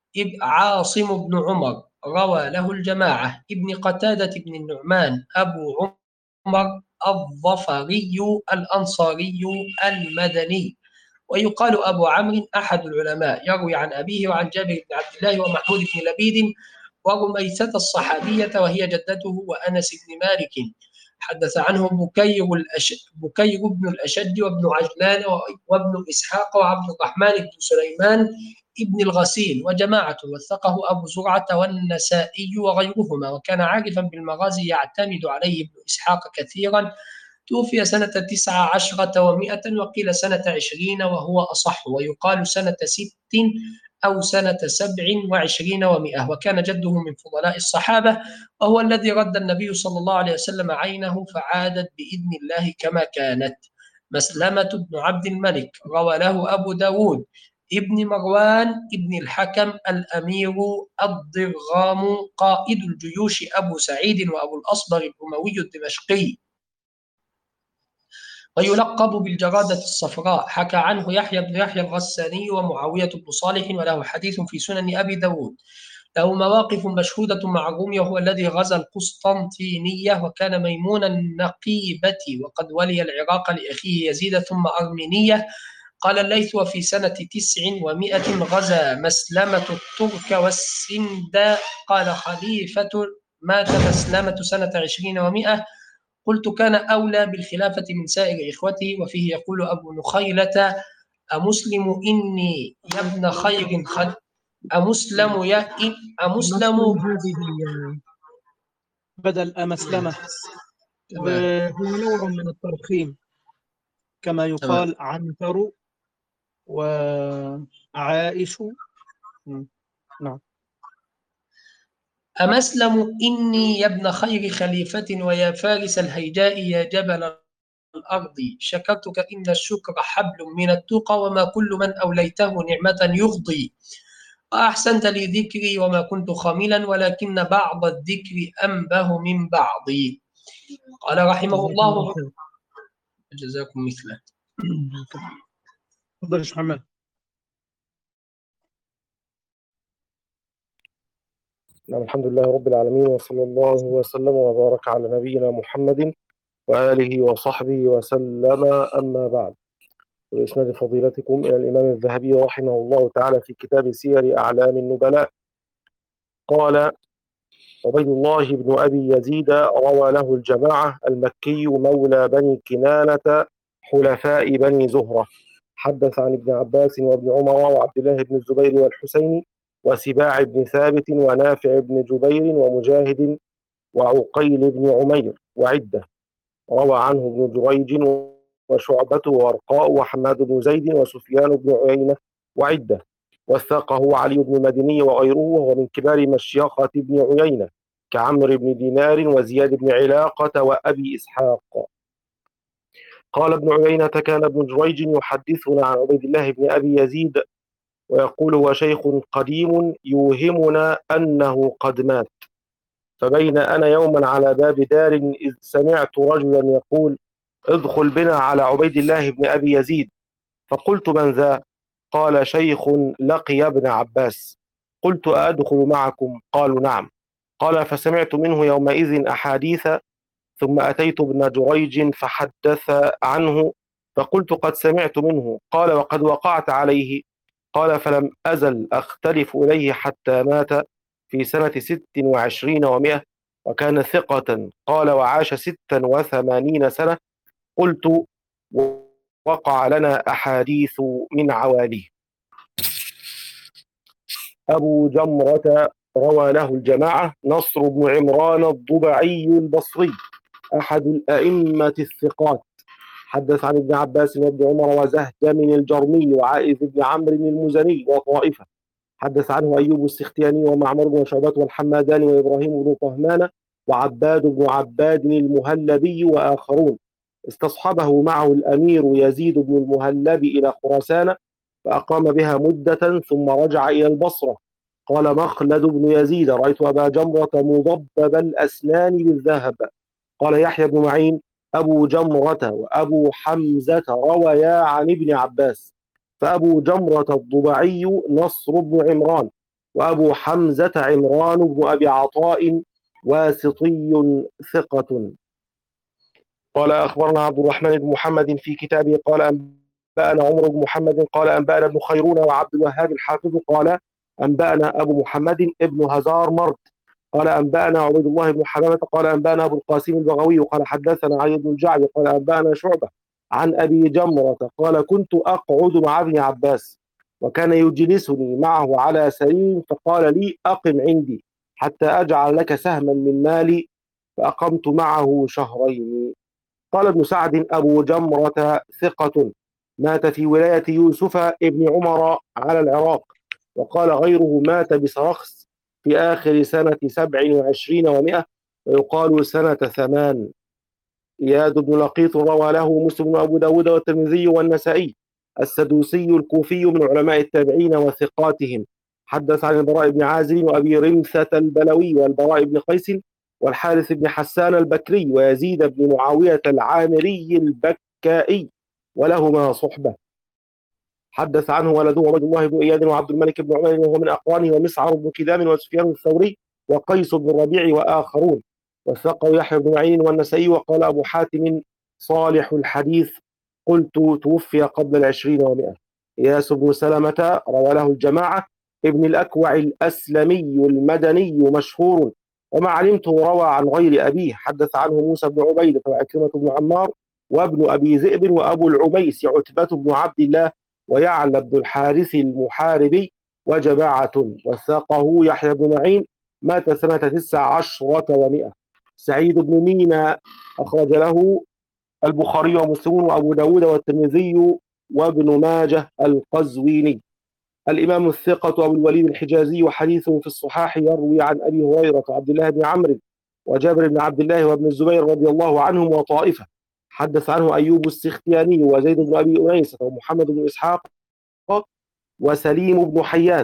عاصم بن عمر روى له الجماعة. ابن قتادة بن النعمان أبو عمر الظفري الأنصاري المدني ويقال أبو عمرو أحد العلماء، يروي عن أبيه وعن جابر بن عبد الله ومحمود بن لبيد ورميثة الصحابية وهي جدته وأنس بن مالك. حدث عنه بكير, الأش... بكير بن الأشج وابن عجلان وابن إسحاق وعبد الرحمن بن سليمان ابن الغسيل وجماعة وثقه أبو زرعة والنسائي وغيرهما. وكان عارفا بالمغازي يعتمد عليه ابن إسحاق كثيرا. توفي سنة تسعة عشرة ومائة وقيل سنة عشرين وهو أصح، ويقال سنة ست أو سنة سبع وعشرين ومائة. وكان جده من فضلاء الصحابة وهو الذي رد النبي صلى الله عليه وسلم عينه فعادت بإذن الله كما كانت. مسلمة بن عبد الملك روى له أبو داود ابن مروان ابن الحكم الأمير الضرغام قائد الجيوش أبو سعيد وأبو الأصبغ الأموي الدمشقي ويلقب بالجرادة الصفراء. حكى عنه يحيى بن يحيى الغساني ومعاوية بن صالح وله حديث في سنن أبي داود. له مواقف مشهودة مع الروم وهو الذي غزا القسطنطينية وكان ميمون النقيبة وقد ولي العراق لأخيه يزيد ثم أرمينية قال الليث وفي سنة تسع ومائة غزا مسلمة الترك والسند. قال خليفة مات مسلمة سنة عشرين ومائة. قلت كان أولى بالخلافة من سائر إخوته. وفيه يقول أبو نخيلة أمسلم إني يا ابن خير خد أمسلم يا أمسلم هذه بدل أمسلمة، تمام. وهو نوع من الترخيم كما يقال عنتر وعائش. م. نعم. أمسلم إني يا ابن خير خليفة ويا فارس الهيجاء يا جبل الأرض شكرتك إن الشكر حبل من التقى وما كل من أوليته نعمة يغضي. وأحسنت لي ذكري وما كنت خاملا ولكن بعض الذكر أنبه من بعض. قال رحمه الله جزاكم مثله. تفضل يا شيخ محمد. نعم، الحمد لله رب العالمين، وصلى الله وسلم وبارك على نبينا محمد وآله وصحبه وسلم. أما بعد، بإسناد فضيلتكم إلى الإمام الذهبي رحمه الله تعالى في كتاب سير أعلام النبلاء قال: عبيد الله بن أبي يزيد روى له الجماعة المكي مولى بني كنانة حلفاء بني زهرة. حدث عن ابن عباس وابن عمر وعبد الله بن الزبير والحسين وسباع بن ثابت ونافع بن جبير ومجاهد وعقيل بن عمير وعدة. روى عنه ابن جريج وشعبة وورقاء وحماد بن زيد وسفيان بن عيينة وعدة. وثقه علي بن مدني وغيره، وهو من كبار مشيخة بن عيينة كعمرو بن دينار وزياد بن علاقة وأبي إسحاق. قال ابن عيينة: كان ابن جريج يحدثنا عن عبيد الله بن أبي يزيد ويقول هو شيخ قديم يوهمنا أنه قد مات. فبين أنا يوما على باب دار إذ سمعت رجلا يقول: ادخل بنا على عبيد الله بن أبي يزيد. فقلت: من ذا؟ قال: شيخ لقي ابن عباس. قلت: أدخل معكم؟ قالوا: نعم. قال: فسمعت منه يومئذ أحاديث، ثم أتيت ابن جريج فحدث عنه، فقلت: قد سمعت منه. قال: وقد وقعت عليه. قال: فلم أزل أختلف إليه حتى مات في سنة ست وعشرين ومائة، وكان ثقة. قال: وعاش ستا وثمانين سنة. قلت: وقع لنا أحاديث من عواليه. أبو جمرة روى له الجماعة نصر بن عمران الضبعي البصري أحد الأئمة الثقات. حدث عن ابن عباس وابن عمر وزهدم الجرمي وعائذ بن عمرو المزني وطائفة. حدث عنه أيوب السختياني ومعمر بن شعبة والحماداني وإبراهيم بن طهمان وعباد بن عباد المهلبي وآخرون. استصحبه معه الأمير يزيد بن المهلب إلى خراسان فأقام بها مدة ثم رجع إلى البصرة. قال مخلد بن يزيد: رأيت أبا جمرة مضبب الأسنان بالذهب. قال يحيى بن معين: أبو جمرة وأبو حمزة رويا عن ابن عباس، فأبو جمرة الضبعي نصر بن عمران، وأبو حمزة عمران بن أبي عطاء واسطي ثقة. قال أخبرنا عبد الرحمن بن محمد في كتابه قال أنبأنا عمر بن محمد قال أنبأنا ابن خيرون وعبد الوهاب الحافظ قال أنبأنا أبو محمد ابن هزار مرد قال أنبأنا عبيد الله بن حمامة قال أنبأنا أبو القاسم البغوي قال حدثنا علي بن الجعد قال أنبأنا شعبة عن أبي جمرة قال كنت أقعد مع ابن عباس وكان يجلسني معه على سرير فقال لي أقم عندي حتى أجعل لك سهما من مالي، فأقمت معه شهرين. قال ابن سعد: أبو جمرة ثقة مات في ولاية يوسف ابن عمر على العراق. وقال غيره مات بسرخس في آخر سنة سبع وعشرين ومائة، ويقال سنة ثمان. إياد بن لقيط روى له مسلم وأبو داود والترمذي والنسائي. السدوسي الكوفي من علماء التابعين وثقاتهم. حدث عن البراء بن عازب وأبي رمثة البلوي والبراء بن قيس والحارث بن حسان البكري ويزيد بن معاوية العامري البكائي ولهما صحبة. حدث عنه ولده عبد الله بن إياد وعبد الملك بن عمر وهو من أقرانه ومسعر بن كدام وسفيان الثوري وقيس بن الربيع وآخرون. وثقه يحيى بن معين والنسائي. وقال أبو حاتم: صالح الحديث قلت توفي قبل العشرين ومئة. إياس بن سلمة روى له الجماعة. ابن الأكوع الأسلمي المدني مشهور، وما علمت روى عن غير أبيه. حدث عنه موسى بن عبيدة وعكرمة بن عمار وابن أبي ذئب وأبو العميس عتبة بن عبد الله ويعلى بن الحارث المحاربي وجماعة، وثاقه يحيى بن معين، مات سنة تسع عشرة ومئة. سعيد بن مينا أخرج له البخاري ومسلم وأبو داود والترمذي وابن ماجه القزويني. الإمام الثقة أبو الوليد الحجازي وحديثه في الصحاح يروي عن أبي هريرة وعبد الله بن عمرو وجابر بن عبد الله وابن الزبير رضي الله عنهم وطائفة. حدث عنه أيوب السختياني وزيد بن أبي أنيسة ومحمد بن إسحاق وسليم بن حيان،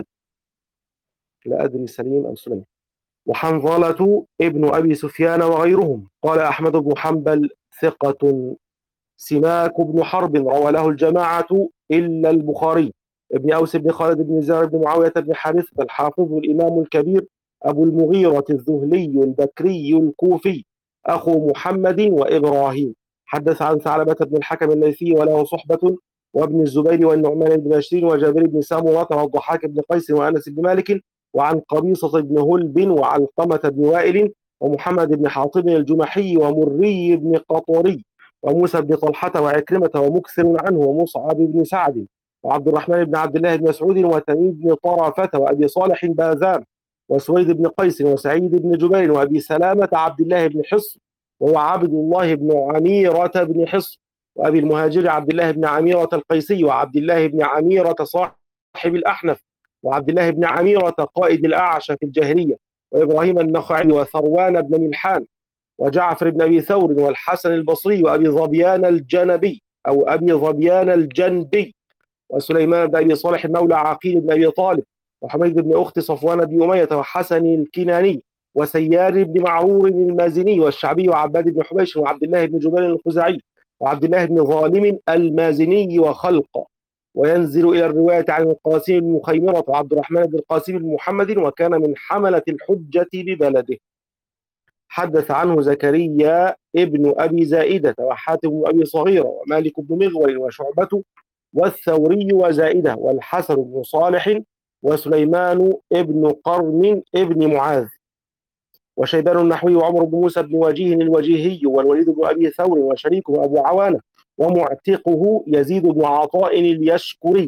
لا أدري سليم أم سليم، وحنظلة ابن أبي سفيان وغيرهم. قال أحمد بن حنبل ثقة. سماك بن حرب روى له الجماعة إلا البخاري. ابن أوس بن خالد بن زار بن معاوية بن حارثة الحافظ الإمام الكبير أبو المغيرة الذهلي البكري الكوفي أخو محمد وإبراهيم. حدث عن ثعلبة بن الحكم الليثي وله صحبة وابن الزبير والنعمان بن بشير وجابر بن سامورة والضحاك بن قيس وأنس بن مالك وعن قبيصة بن هلب وعلقمة بن وائل ومحمد بن حاطب الجمحي ومري بن قطري وموسى بن طلحة وعكرمة ومكثر عنه ومصعب بن سعد وعبد الرحمن بن عبد الله بن مسعود وتميم بن طرفة وأبي صالح باذان وسويد بن قيس وسعيد بن جبير وأبي سلامة عبد الله بن حصن وهو عبد الله بن عميرة بن حصن وأبي المهاجر عبد الله بن عميرة القيسي وعبد الله بن عميرة صاحب الأحنف وعبد الله بن عميرة قائد الأعشى في الجاهلية وإبراهيم النخعي وثروان بن ملحان وجعفر بن أبي ثور والحسن البصري وأبي ظبيان الجنبي أو أبي ظبيان الجندي وسليمان بن أبي صالح مولى عقيل بن أبي طالب وحميد بن أخت صفوان بن أمية وحسن الكناني وسيار بن معرور المازني والشعبي وعباد بن حبيش وعبد الله بن جبير الخزاعي وعبد الله بن ظالم المازني وخلق. وينزل إلى الرواية عن القاسم بن مخيمرة وعبد الرحمن بن القاسم بن محمد وكان من حملة الحجة ببلده. حدث عنه زكريا ابن أبي زائدة وحاتم بن أبي صغيرة ومالك بن مغول وشعبة والثوري وزائدة والحسن بن صالح وسليمان ابن قرن ابن معاذ وشيبان النحوي وعمر بن موسى بن وجيه الوجيهي والوليد بن أبي ثور وشريكه أبو عوانة ومعتقه يزيد بن عطاء اليشكري.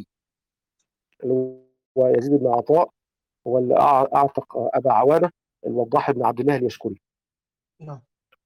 ويزيد بن عطاء هو اللي أعتق أبا عوانة الوضاح بن عبد الله اليشكري. نعم.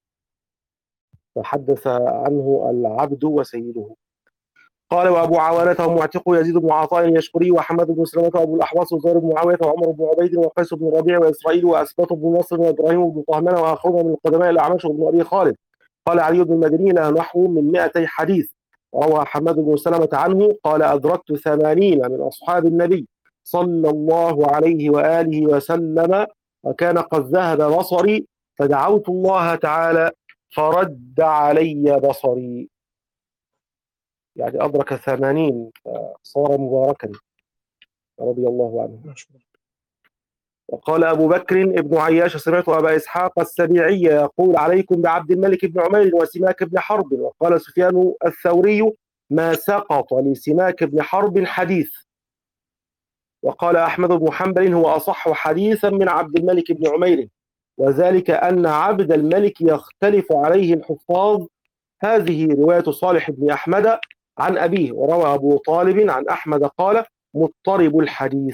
فحدث عنه العبد وسيده. قال وأبو عوانة ومعتقه يزيد بن عطاء اليشكري وحمد بن سلمة وأبو الأحواص وزهير بن معاوية وعمر بن عبيد وقيس بن ربيع وإسرائيل وأسباط بن نصر وإبراهيم بن طهمان وآخرون من القدماء الأعمش وابن أبي خالد. قال علي بن المديني له نحو من مئتي حديث. وروى حماد بن سلمة عنه قال أدركت ثمانين من أصحاب النبي صلى الله عليه وآله وسلم وكان قد ذهب بصري فدعوت الله تعالى فرد علي بصري. يعني أدرك ثمانين صار مباركا رضي الله عنه. وقال أبو بكر ابن عياش سمعت أبا إسحاق السبيعي يقول عليكم بعبد الملك بن عمير وسماك بن حرب. وقال سفيان الثوري ما سقط لسماك بن حرب حديث. وقال أحمد بن حنبل هو أصح حديثا من عبد الملك بن عمير وذلك أن عبد الملك يختلف عليه الحفاظ. هذه رواية صالح بن أحمد عن أبيه. وروى أبو طالب عن أحمد قال مضطرب الحديث.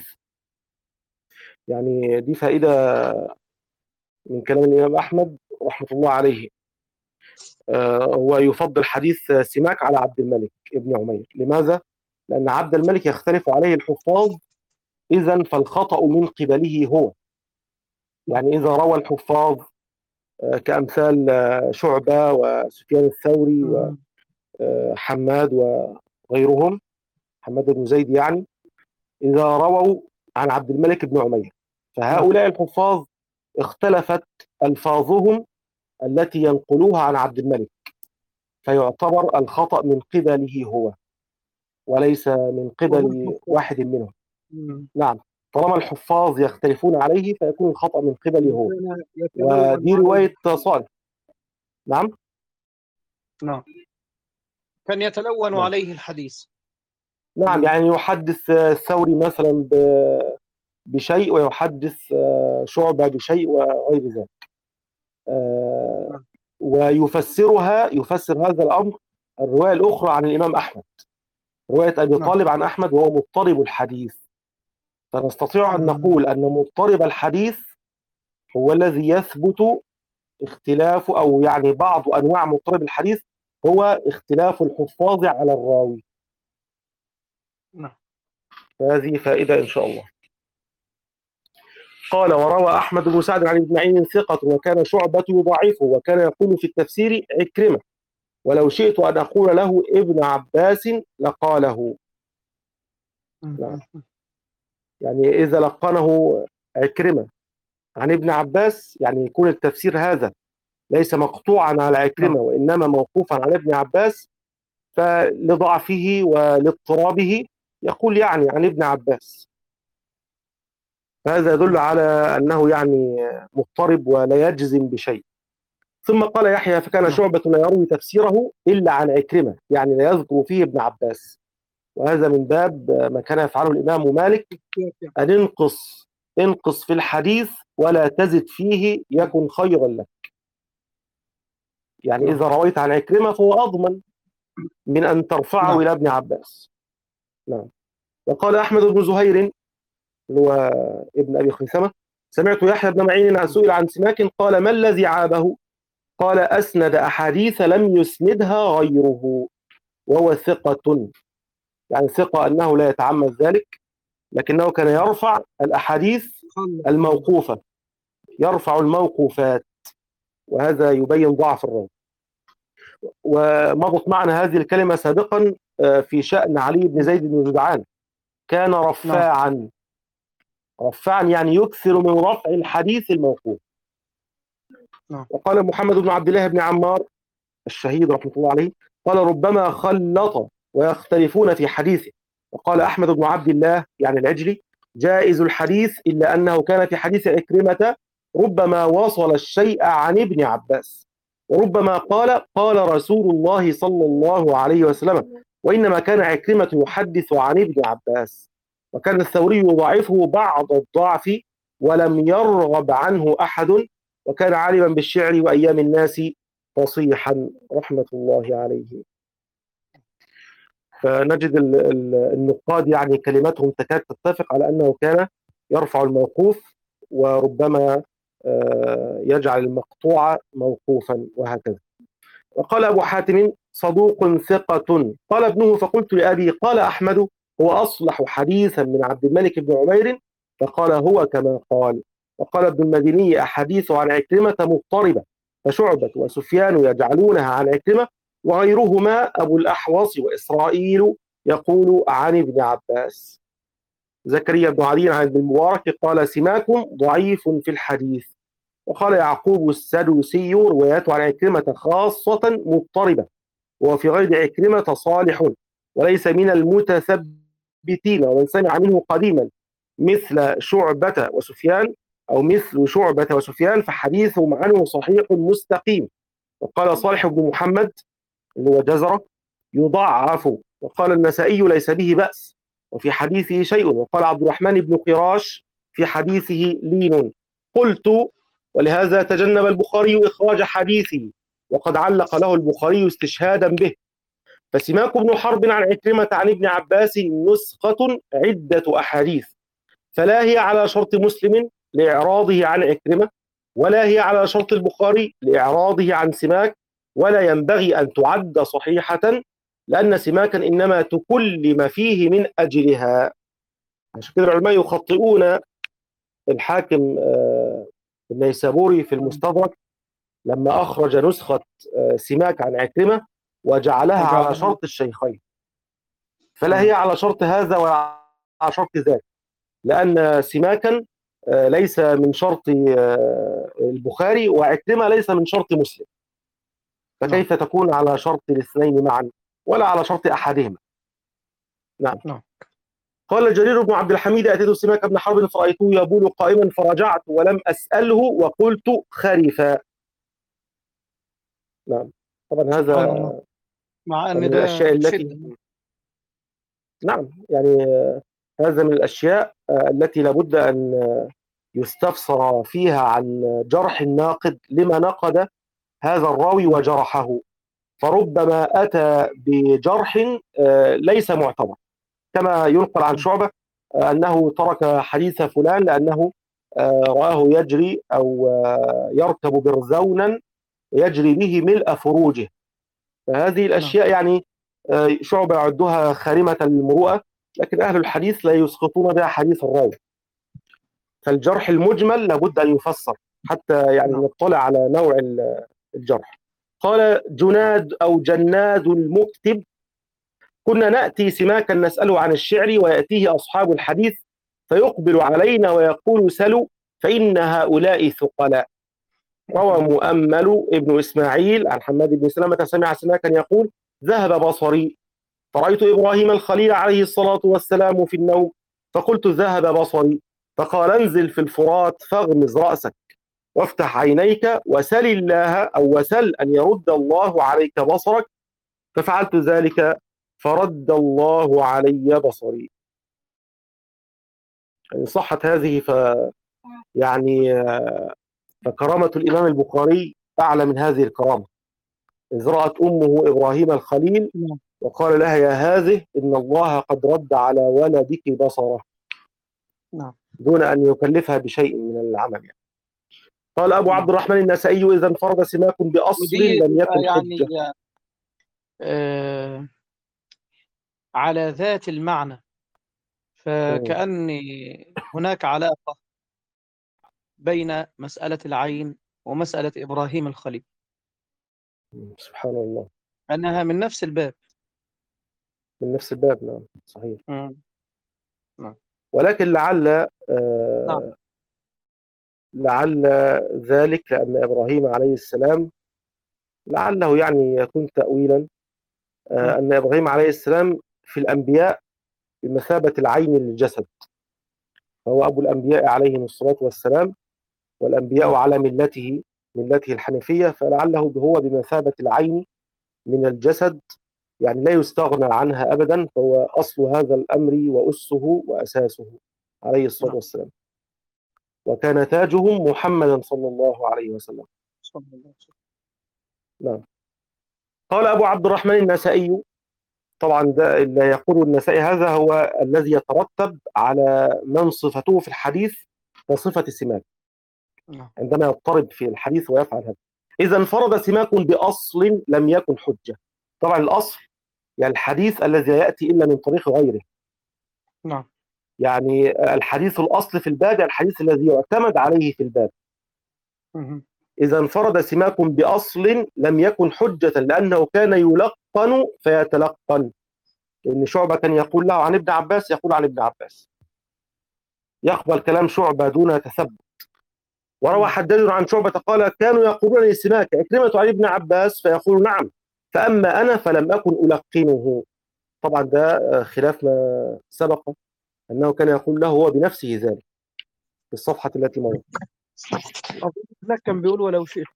يعني دي فائدة من كلام الإمام أحمد رحمة الله عليه. آه هو يفضل حديث سماك على عبد الملك ابن عمير. لماذا؟ لأن عبد الملك يختلف عليه الحفاظ، إذن فالخطأ من قبله هو. يعني إذا روى الحفاظ آه كأمثال آه شعبة وسفيان الثوري وحماد وغيرهم، حماد بن زيد يعني، إذا رووا عن عبد الملك بن عمير فهؤلاء الحفاظ اختلفت ألفاظهم التي ينقلوها عن عبد الملك، فيعتبر الخطأ من قبله هو وليس من قبل واحد منهم. نعم، طالما الحفاظ يختلفون عليه فيكون الخطأ من قبله هو. ودي رواية صالح. نعم نعم كان يتلون نعم. عليه الحديث. نعم، مم. يعني يحدث آه، الثوري مثلا ب- بشيء، ويحدث آه، شعبة بشيء وغير ذلك. آه، نعم. ويفسرها يفسر هذا الأمر الرواية الأخرى عن الإمام أحمد، رواية أبي نعم. طالب عن أحمد وهو مضطرب الحديث. فنستطيع أن مم. نقول أن مضطرب الحديث هو الذي يثبت اختلاف، أو يعني بعض أنواع مضطرب الحديث هو اختلاف الحفاظ على الراوي. نعم. هذه فائدة إن شاء الله. قال: وروى أحمد بن سعد عن ابن معين ثقة، وكان شعبة يضاعفه، وكان يقول في التفسير عكرمة، ولو شئت أن أقول له ابن عباس لقاله. نعم. مم. يعني إذا لقنه عكرمة عن ابن عباس، يعني يكون التفسير هذا ليس مقطوعا على عكرمة نعم. وإنما موقوفا على ابن عباس، فلضعفه ولاضطرابه يقول يعني عن ابن عباس. فهذا يدل نعم. على أنه يعني مضطرب ولا يجزم بشيء. ثم قال يحيى: فكان نعم. شعبة لا يروي تفسيره إلا عن عكرمة، يعني لا يذكر فيه ابن عباس. وهذا من باب ما كان يفعله الإمام مالك، أن انقص انقص في الحديث ولا تزد فيه يكن خيرا لك. يعني نعم. إذا رويت عن عكرمة فهو أضمن من أن ترفعه نعم. إلى ابن عباس. نعم. وقال أحمد بن زهير اللي هو ابن أبي خيثمة: سمعت يحيى بن معين سئل عن سماك قال: ما الذي عابه؟ قال: أسند أحاديث لم يسندها غيره، وهو ثقة. يعني ثقة أنه لا يتعمد ذلك، لكنه كان يرفع الأحاديث الموقوفة، يرفع الموقوفات، وهذا يبين ضعف الراوي. ومضت معنا هذه الكلمة سابقا في شأن علي بن زيد بن جدعان، كان رفاعا. رفاعا يعني يكثر من رفع الحديث الموقوف. وقال محمد بن عبد الله بن عمار الشهيد رحمة الله عليه: قال: ربما خلط ويختلفون في حديثه. وقال أحمد بن عبد الله يعني العجلي: جائز الحديث، إلا أنه كان في حديث عكرمة ربما وصل الشيء عن ابن عباس، وربما قال قال رسول الله صلى الله عليه وسلم، وإنما كان عكرمة يحدث عن ابن عباس. وكان الثوري يضاعفه بعض الضعف ولم يرغب عنه أحد، وكان عالما بالشعر وأيام الناس فصيحا رحمة الله عليه. فنجد النقاد يعني كلماتهم تكاد تتفق على أنه كان يرفع الموقوف، وربما يجعل المقطوع موقوفا، وهكذا. وقال أبو حاتم: صدوق ثقة. قال ابنه: فقلت لأبي: قال أحمد هو أصلح حديثا من عبد الملك بن عمير؟ فقال: هو كما قال. وقال ابن المديني: أحاديث عن عكرمة مضطربة، فشعبة وسفيان يجعلونها عن عكرمة، وغيرهما أبو الأحوص وإسرائيل يقول عن ابن عباس. زكريا بن علي عن ابن المبارك قال: سماكم ضعيف في الحديث. وقال يعقوب السدوسي: رواياته عن عكرمة خاصة مضطربة، وفي غير عكرمة صالح، وليس من المتثبتين، ومن سمع منه قديما مثل شعبة وسفيان أو مثل شعبة وسفيان فحديثهم عنه صحيح مستقيم. وقال صالح بن محمد اللي هو جزرة: يضعف. وقال النسائي: ليس به بأس، وفي حديثه شيء. وقال عبد الرحمن بن قراش: في حديثه لين. قلت: ولهذا تجنب البخاري إخراج حديثه، وقد علق له البخاري استشهادا به. فسماك بن حرب عن عكرمة عن ابن عباس نسخة عدة أحاديث، فلا هي على شرط مسلم لإعراضه عن عكرمة، ولا هي على شرط البخاري لإعراضه عن سماك، ولا ينبغي أن تعد صحيحة، لأن سماكا إنما تكلم فيه من أجلها. عشان كده العلماء يخطئون الحاكم النيسابوري في المستدرك لما أخرج نسخة سماك عن عكرمة وجعلها على شرط الشيخين، فلا هي على شرط هذا ولا على شرط ذاك، لأن سماكا ليس من شرط البخاري، وعكرمة ليس من شرط مسلم، فكيف تكون على شرط الاثنين معا ولا على شرط أحدهما؟ نعم. نعم. قال جرير بن عبد الحميد: أتيت سماك بن حرب فرأيته يبول قائما، فرجعت ولم أسأله وقلت خرفا. نعم. طبعا هذا مع ان فمن ده الأشياء التي بشدة. نعم يعني آه، هذا من الأشياء آه، التي لابد أن آه، يستفسر فيها عن جرح الناقد لما نقد هذا الراوي نعم. وجرحه، فربما أتى بجرح آه، ليس معتبر، كما ينقل عن نعم. شعبة آه، أنه ترك حديث فلان لأنه آه، رآه يجري أو آه، يركب برزونا يجري به ملء فروجه. فهذه نعم. الأشياء يعني آه، شعبة يعدها خارمة المروءة، لكن أهل الحديث لا يسقطون بها حديث الراوي. فالجرح المجمل لابد أن يفسر حتى يعني نعم. نطلع على نوع ال- الجرح. قال جناد أو جناد المكتب: كنا نأتي سماكا نسأله عن الشعر ويأتيه أصحاب الحديث فيقبل علينا ويقول: سلوا فإن هؤلاء ثقلاء. روى مؤمل ابن إسماعيل عن حماد بن سلمة سمع سماكا يقول: ذهب بصري فرأيت إبراهيم الخليل عليه الصلاة والسلام في النوم فقلت: ذهب بصري. فقال: انزل في الفرات فاغمز رأسك وافتح عينيك وسل الله أو وسل أن يرد الله عليك بصرك. ففعلت ذلك فرد الله علي بصري. يعني صحت هذه ف يعني فكرامة الإمام البخاري أعلى من هذه الكرامة، إذ رأت أمه إبراهيم الخليل نعم. وقال لها: يا هذه إن الله قد رد على ولدك بصره، نعم. دون أن يكلفها بشيء من العمل يعني. قال أبو عبد نعم. الرحمن النسائي: إذا انفرد سماك بأصل ودي لم تبقى يكن يعني حجة. آه على ذات المعنى، مم. فكأن هناك علاقة بين مسألة العين ومسألة إبراهيم الخليل، سبحان الله، أنها من نفس الباب. من نفس الباب. نعم صحيح. مم. نعم. ولكن لعل نعم. آه لعل ذلك لأن إبراهيم عليه السلام، لعله يعني يكون تأويلا، آه مم. أن إبراهيم عليه السلام في الأنبياء بمثابة العين للجسد، فهو أبو الأنبياء عليهم الصلاة والسلام، والأنبياء نعم. على ملته ملته الحنيفية، فلعله هو بمثابة العين من الجسد، يعني لا يستغنى عنها أبدا، فهو أصل هذا الأمر وأسه وأساسه عليه الصلاة نعم. والسلام. وكان تاجهم محمدا صلى الله عليه وسلم. صلى الله عليه وسلم. نعم. قال أبو عبد الرحمن النسائي، طبعا ده اللي يقول النسائي هذا هو الذي يترتب على من صفته في الحديث كصفة السماك، نعم. عندما يضطرب في الحديث ويفعل هذا: إذا انفرد سماك بأصل لم يكن حجة. طبعا الأصل يعني الحديث الذي يأتي إلا من طريق غيره، نعم. يعني الحديث الأصل في الباب الحديث الذي يعتمد عليه في الباب. مم. إذا انفرد سماك بأصل لم يكن حجة لأنه كان يلقن فيتلقن، لأن شعبة كان يقول له عن ابن عباس يقول عن ابن عباس، يقبل كلام شعبة دون تثبت. وروى نعم. حداد عن شعبة قال: كانوا يقولون لسماك عكرمة عن ابن عباس فيقول: نعم، فأما أنا فلم أكن ألقنه. طبعا ده خلاف ما سبق أنه كان يقول له هو بنفسه ذلك في الصفحة التي مضت. هناك كان بيقول ولو شئت.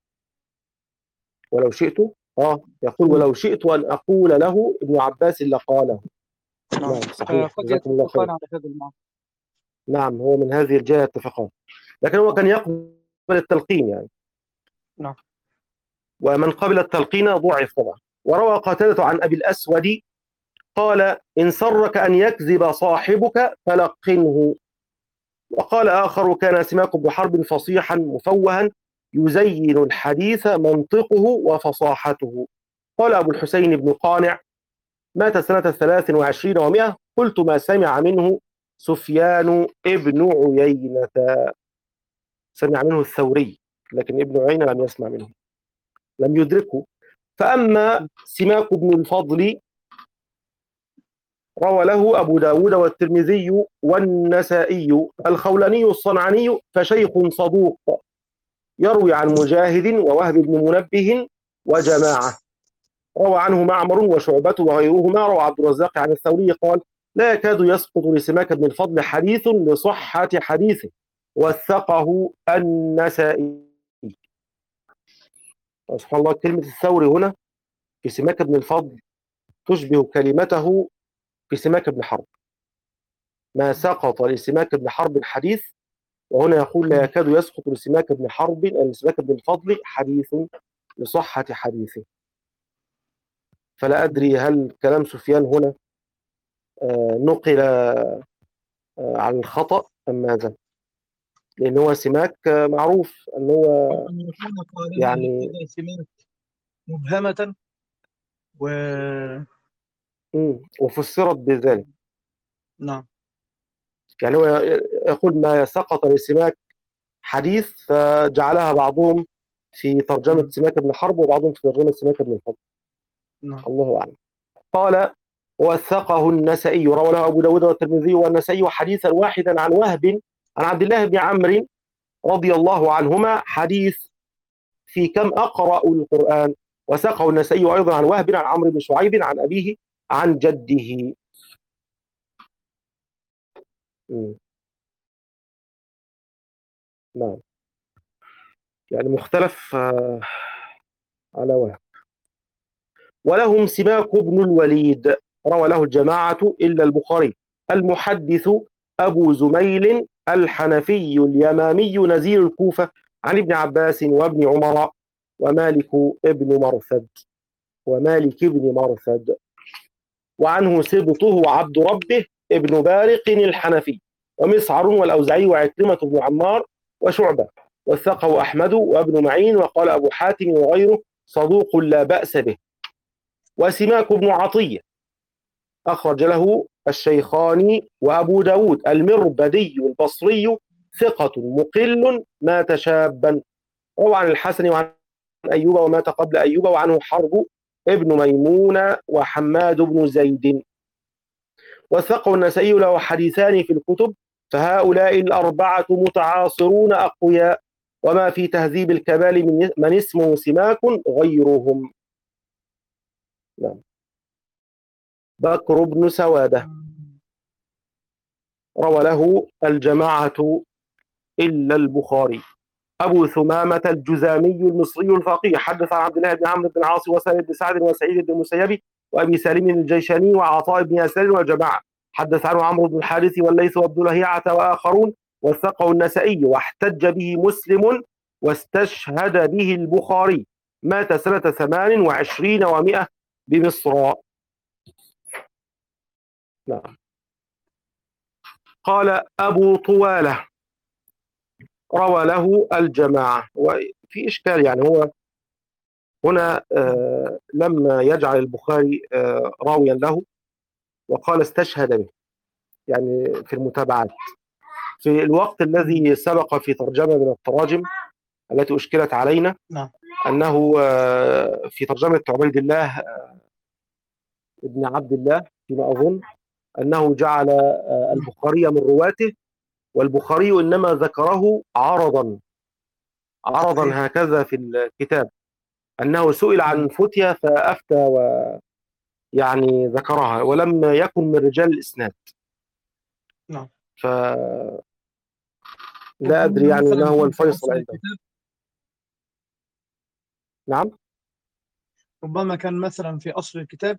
ولو شئت آه يقول: مم. ولو شئت أن أقول له ابن عباس لقاله. نعم. نعم صحيح، فقد جزاكم الله خير. يتفقان على هذا المعنى. نعم هو من هذه الجهة اتفقان، لكن هو كان يقبل التلقين يعني، نعم. ومن قبل التلقين ضعف طبعا. وروى قتادة عن أبي الأسود قال: إن سرك أن يكذب صاحبك فلقنه. وقال آخر: كان سماك بن حرب فصيحا مفوها يزين الحديث منطقه وفصاحته. قال أبو الحسين بن قانع: مات سنة ثلاث وعشرين ومائة، قلت: ما سمع منه سفيان ابن عيينة. سمع منه الثوري، لكن ابن عيينة لم يسمع منه، لم يدركه. فأما سماك بن الفضل روى له أبو داود والترمذي والنسائي: الخولاني الصنعاني فشيخ صدوق، يروي عن مجاهد ووهب بن منبه وجماعة. روى عنه معمر وشعبة وغيرهما. روى عبد الرزاق عن الثوري قال: لا يكاد يسقط لسماك بن الفضل حديث لصحة حديثه، وثقه النسائي. سبحان الله، كلمة الثوري هنا في سماك بن الفضل تشبه كلمته في سماك بن حرب. ما سقط لسماك بن حرب حديث، وهنا يقول لا يكاد يسقط لسماك بن حرب لسماك بن الفضل حديث لصحة حديثه. فلا أدري هل كلام سفيان هنا آه، نقل آه، عن الخطأ أم ماذا؟ لأن هو سماك آه، معروف أن هو أن يكون قال يعني هكذا سمات مبهمة و مم، وفسرت بذلك. نعم. يعني هو يقول ما سقط لسماك حديث، فجعلها بعضهم في ترجمة سماك بن حرب وبعضهم في ترجمة سماك بن الفضل. نعم. الله أعلم. قال وثقه النسائي، روى له أبو داود والترمذي والنسائي حديثا واحدا عن وهب عن عبد الله بن عمرو رضي الله عنهما حديث في كم أقرأ القرآن، وثقه النسائي أيضا عن وهب عن عمرو بن شعيب عن أبيه عن جده. مم. نعم، يعني مختلف آه، على وهب. ولهم سماك بن الوليد، روى له الجماعة إلا البخاري، المحدث أبو زميل الحنفي اليمامي نزيل الكوفة، عن ابن عباس وابن عمر ومالك ابن مرثد ومالك ابن مرثد وعنه سبطه عبد ربه ابن بارق الحنفي ومسعر والأوزعي وعكرمة بن عمار وشعبة، وثقه أحمد وابن معين، وقال أبو حاتم وغيره صدوق لا بأس به. وسماك بن عطية أخرج له الشيخان وأبو داود المربدي البصري ثقة مقل مات شابا، روى عن الحسن وعن أيوب ومات قبل أيوب، وعنه حرب ابن ميمون وحماد بن زيد. وثقه النسائي له حديثان في الكتب، فهؤلاء الأربعة متعاصرون أقوياء، وما في تهذيب الكمال من, من اسمه سماك غيرهم. نعم. بكر بن سوادة روى له الجماعة إلا البخاري. أبو ثمامة الجزامي المصري الفقيه حدث عن عبد الله بن عمرو بن العاص وسالم بن سعد وسعيد بن المسيب وأبي سالم الجيشاني وعطاء بن ياسر وجماعة، حدث عنه عمرو بن الحارث والليث وابن لهيعة وآخرون، وثقه النسائي واحتج به مسلم واستشهد به البخاري، مات سنة ثمان وعشرين ومائة بمصر. نعم. قال أبو طوالة روى له الجماعة، وفي إشكال يعني هو هنا آه لما يجعل البخاري آه راويا له وقال استشهد به، يعني في المتابعات، في الوقت الذي سبق في ترجمة من التراجم التي أشكلت علينا نعم. أنه آه في ترجمة عبيد الله آه ابن عبد الله فيما أظن أنه جعل آه البخاري من رواته، والبخاري إنما ذكره عرضا عرضا هكذا في الكتاب، أنه سئل عن فتية فأفتى ويعني ذكرها ولم يكن من رجال الإسناد. نعم. ف لا أدري يعني ما هو الفيصل عنده. نعم. ربما كان مثلا في أصل الكتاب.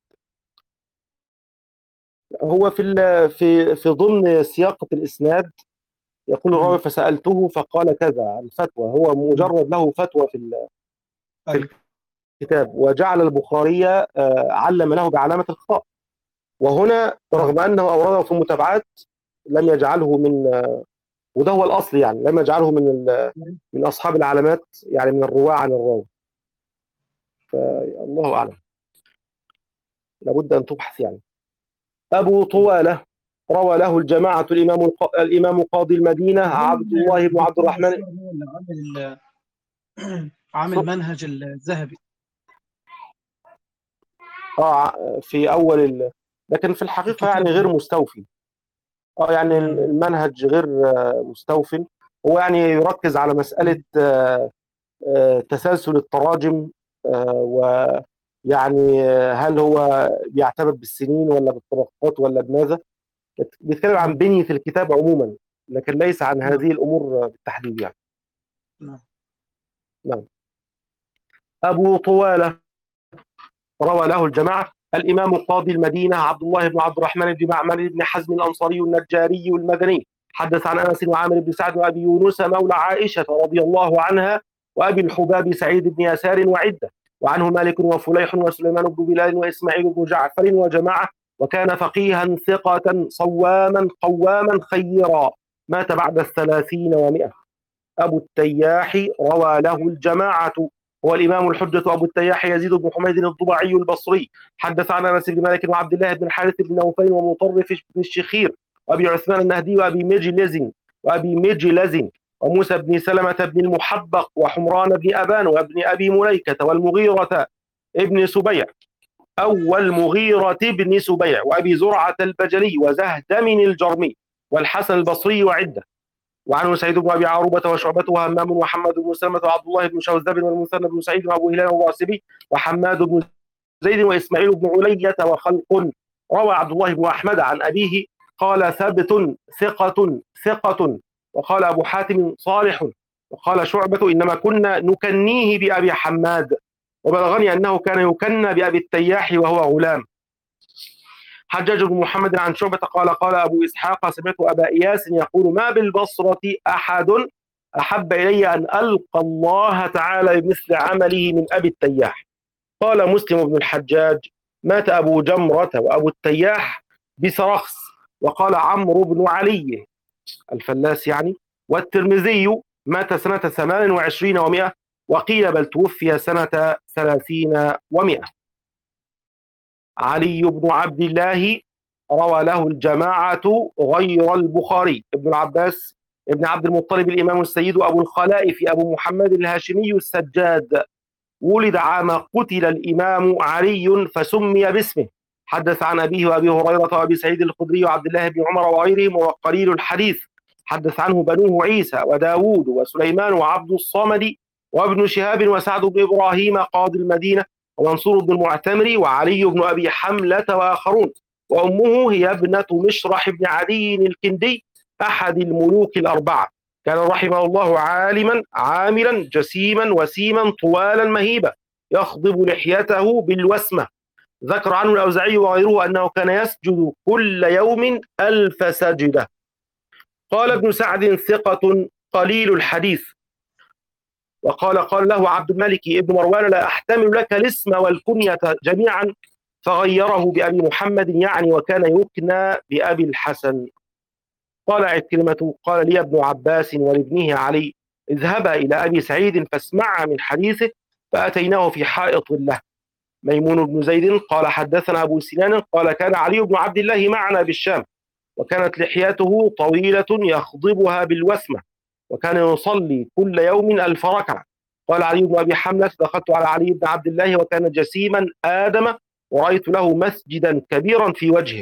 هو في في في ضمن سياقة الإسناد يقول الراوي فسألته فقال كذا الفتوى، هو مجرد له فتوى في في الكتاب، وجعل البخاري علم له بعلامة الخطأ، وهنا رغم أنه أورده في المتابعات لم يجعله من، وده هو الأصل يعني، لم يجعله من من أصحاب العلامات يعني من الرواة عن الراوي. فالله أعلم، لابد أن تبحث يعني. أبو طوالة روى له الجماعة الإمام الإمام قاضي المدينة عبد الله بن عبد الرحمن عامل عامل منهج الذهبي. اه في أول ال... لكن في الحقيقة يعني غير مستوفي. اه يعني المنهج غير مستوفي، هو يعني يركز على مسألة آه آه تسلسل التراجم، آه ويعني هل هو بيعتبر بالسنين ولا بالطبقات ولا بماذا، بيتكلم عن بنية الكتاب عموما، لكن ليس عن هذه الأمور بالتحديد يعني. نعم. نعم. أبو طوالة روى له الجماعة. الإمام قاضي المدينة عبد الله بن عبد الرحمن بن معمر بن حزم الأنصاري النجاري المدني حدث عن أنس وعامر بن سعد وأبي يونس مولى عائشة رضي الله عنها وأبي الحباب سعيد بن يسار وعدة، وعنه مالك وفليح وسليمان بن بلال وإسماعيل بن جعفر وجماعة، وكان فقيها ثقة صواما قواما خيرا، مات بعد الثلاثين ومئة. أبو التياح روى له الجماعة، هو الإمام الحجة أبو التياح يزيد بن حميد الضبعي البصري حدث عن أنس بن مالك وعبد الله بن الحارث بن نوفل ومطرف بن الشخير وأبي عثمان النهدي وأبي مجلز وأبي مجلز وموسى بن سلمة بن المحبق وحمران بن أبان وابن أبي مليكة والمغيرة ابن سبيع أو والمغيرة بن سبيع وأبي زرعة البجلي وزهدم الجرمي والحسن البصري وعدة، وعنه سعيد بن أبي عروبة وشعبة وهمام وحماد بن سلمة وعبد الله بن شوذب والمثنى بن سعيد وأبو هلال الراسبي وحماد بن زيد وإسماعيل بن علية وخلق. روى عبد الله بن أحمد عن أبيه قال ثبت ثقة ثقة، وقال أبو حاتم صالح، وقال شعبة إنما كنا نكنيه بأبي حماد، وبلغني أنه كان يكنى بأبي التياح وهو غلام. حجاج بن محمد عن شعبة قال قال أبو إسحاق سمعت أبا إياس يقول ما بالبصرة أحد أحب إلي أن ألقى الله تعالى بمثل عمله من أبي التياح. قال مسلم بن الحجاج مات أبو جمرة وأبو التياح بسرخس، وقال عمرو بن علي الفلاس يعني، والترمذي مات سنة ثمان وعشرين ومئة، وقيل بل توفي سنة ثلاثين ومئة. علي بن عبد الله روى له الجماعة غير البخاري. ابن العباس ابن عبد المطلب الإمام السيد أبو الخلائف أبو محمد الهاشمي السجاد، ولد عام قتل الإمام علي فسمي باسمه. حدث عن أبيه وأبي هريرة وأبي سعيد الخدري وعبد الله بن عمر وغيرهم وقليل الحديث. حدث عنه بنوه عيسى وداود وسليمان وعبد الصمد وابن شهاب وسعد بن إبراهيم قاضي المدينة ومنصور بن المعتمر وعلي بن أبي حملة وآخرون، وأمه هي ابنة مشرح بن عدي الكندي أحد الملوك الأربعة. كان رحمه الله عالما عاملا جسيما وسيما طوالا مهيبا يخضب لحيته بالوسمة. ذكر عنه الأوزاعي وغيره أنه كان يسجد كل يوم ألف سجدة. قال ابن سعد ثقة قليل الحديث. وقال قال له عبد الملك ابن مروان لا أحتمل لك الاسم والكنية جميعا، فغيره بأبي محمد يعني، وكان يكنى بأبي الحسن. قال عكرمة قال لي ابن عباس ولابنه علي اذهبا إلى أبي سعيد فاسمعا من حديثه، فأتيناه في حائط له. ميمون بن زيد قال حدثنا أبو سنان قال كان علي بن عبد الله معنا بالشام، وكانت لحيته طويلة يخضبها بالوسمة، وكان يصلي كل يوم ألف ركعة. قال علي بن أبي حملة دخلت على علي بن عبد الله وكان جسيما آدم، ورأيت له مسجدا كبيرا في وجهه.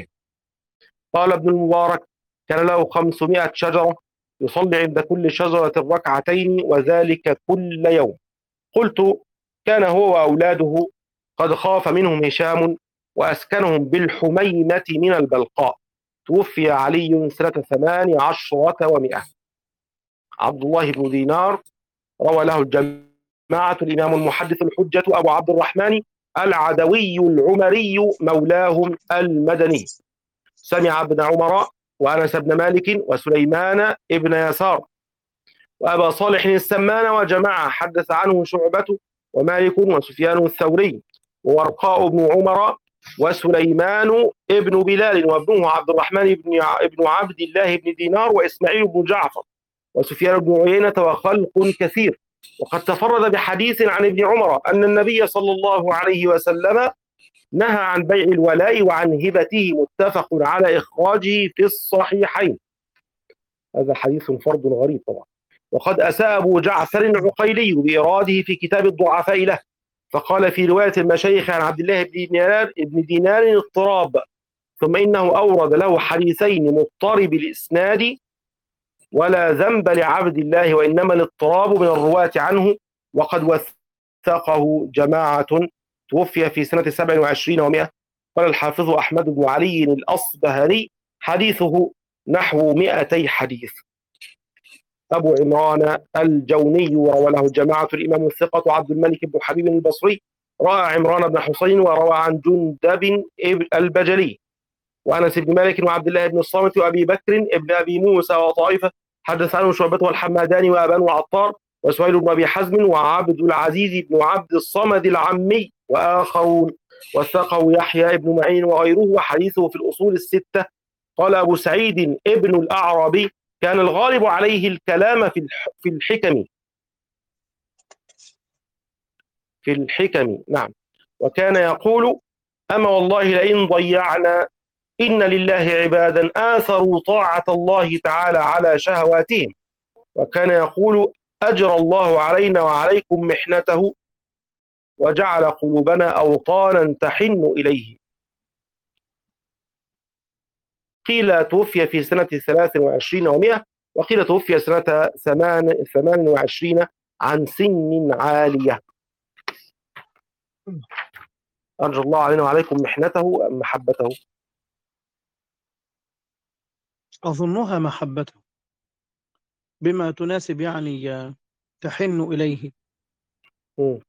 قال ابن المبارك كان له خمسمائة شجرة يصلي عند كل شجرة ركعتين، وذلك كل يوم. قلت كان هو وأولاده قد خاف منهم هشام وأسكنهم بالحميمة من البلقاء. توفي علي سنة ثمان عشرة ومئة. عبد الله بن دينار روى له الجماعة. الإمام المحدث الحجة أبو عبد الرحمن العدوي العمري مولاهم المدني، سمع ابن عمر وأنس بن مالك وسليمان ابن يسار وأبا صالح السمان وجماعة. حدث عنه شعبة ومالك وسفيان الثوري وورقاء بن عمر وسليمان ابن بلال وابنه عبد الرحمن بن ابن عبد الله بن دينار وإسماعيل بن جعفر وسفيان بن عيينة وخلق كثير. وقد تفرد بحديث عن ابن عمر أن النبي صلى الله عليه وسلم نهى عن بيع الولاء وعن هبته، متفق على إخراجه في الصحيحين. هذا حديث فرد غريب طبعا. وقد أساء أبو جعفر العقيلي بإراده في كتاب الضعفاء له، فقال في رواية المشايخ عن عبد الله بن دينار ابن دينار اضطراب، ثم إنه أورد له حديثين مضطرب الإسناد ولا ذنب لعبد الله، وإنما الاضطراب من الرواة عنه، وقد وثقه جماعة. توفي في سنة سبع وعشرين ومئة. قال الحافظ أحمد بن علي الأصبهاني حديثه نحو مئتي حديث. أبو عمران الجوني روى له الجماعة. الإمام الثقة عبد الملك بن حبيب البصري رأى عمران بن حسين وروى عن جندب البجلي وأنس بن مالك وعبد الله بن الصامت وأبي بكر ابن أبي موسى وطائفة حدث عنه شعبة والحماداني وأبان العطار وسهيل بن أبي حزم وعبد العزيز بن عبد الصمد العمي وآخرون، وثقه يحيى بن معين وغيره، وحديثه في الأصول الستة. قال أبو سعيد ابن الأعرابي: كان الغالب عليه الكلام في في الحكم في الحكم نعم، وكان يقول: أما والله لئن ضيعنا إن لله عبادا آثروا طاعة الله تعالى على شهواتهم. وكان يقول: أجرى الله علينا وعليكم محنته وجعل قلوبنا أوطانا تحن إليه. قيل توفي في سنة ثلاث وعشرين ومئة، وقيل توفي سنة ثمان وعشرين عن سن عالية. أرجو الله علينا وعليكم محنته أم محبته؟ أظنها محبته بما تناسب يعني تحن إليه. م.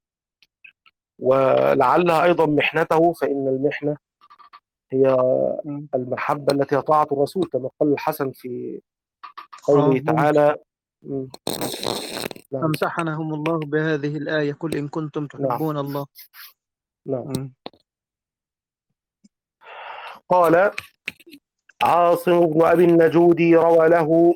ولعلها أيضا محنته، فإن المحنة هي المحبة التي هي طاعة الرسول كما قال الحسن في قوله تعالى: نعم. امتحنهم الله بهذه الآية: قل إن كنتم تحبون نعم. الله. نعم. م. قال عاصم بن أبي النجود روى له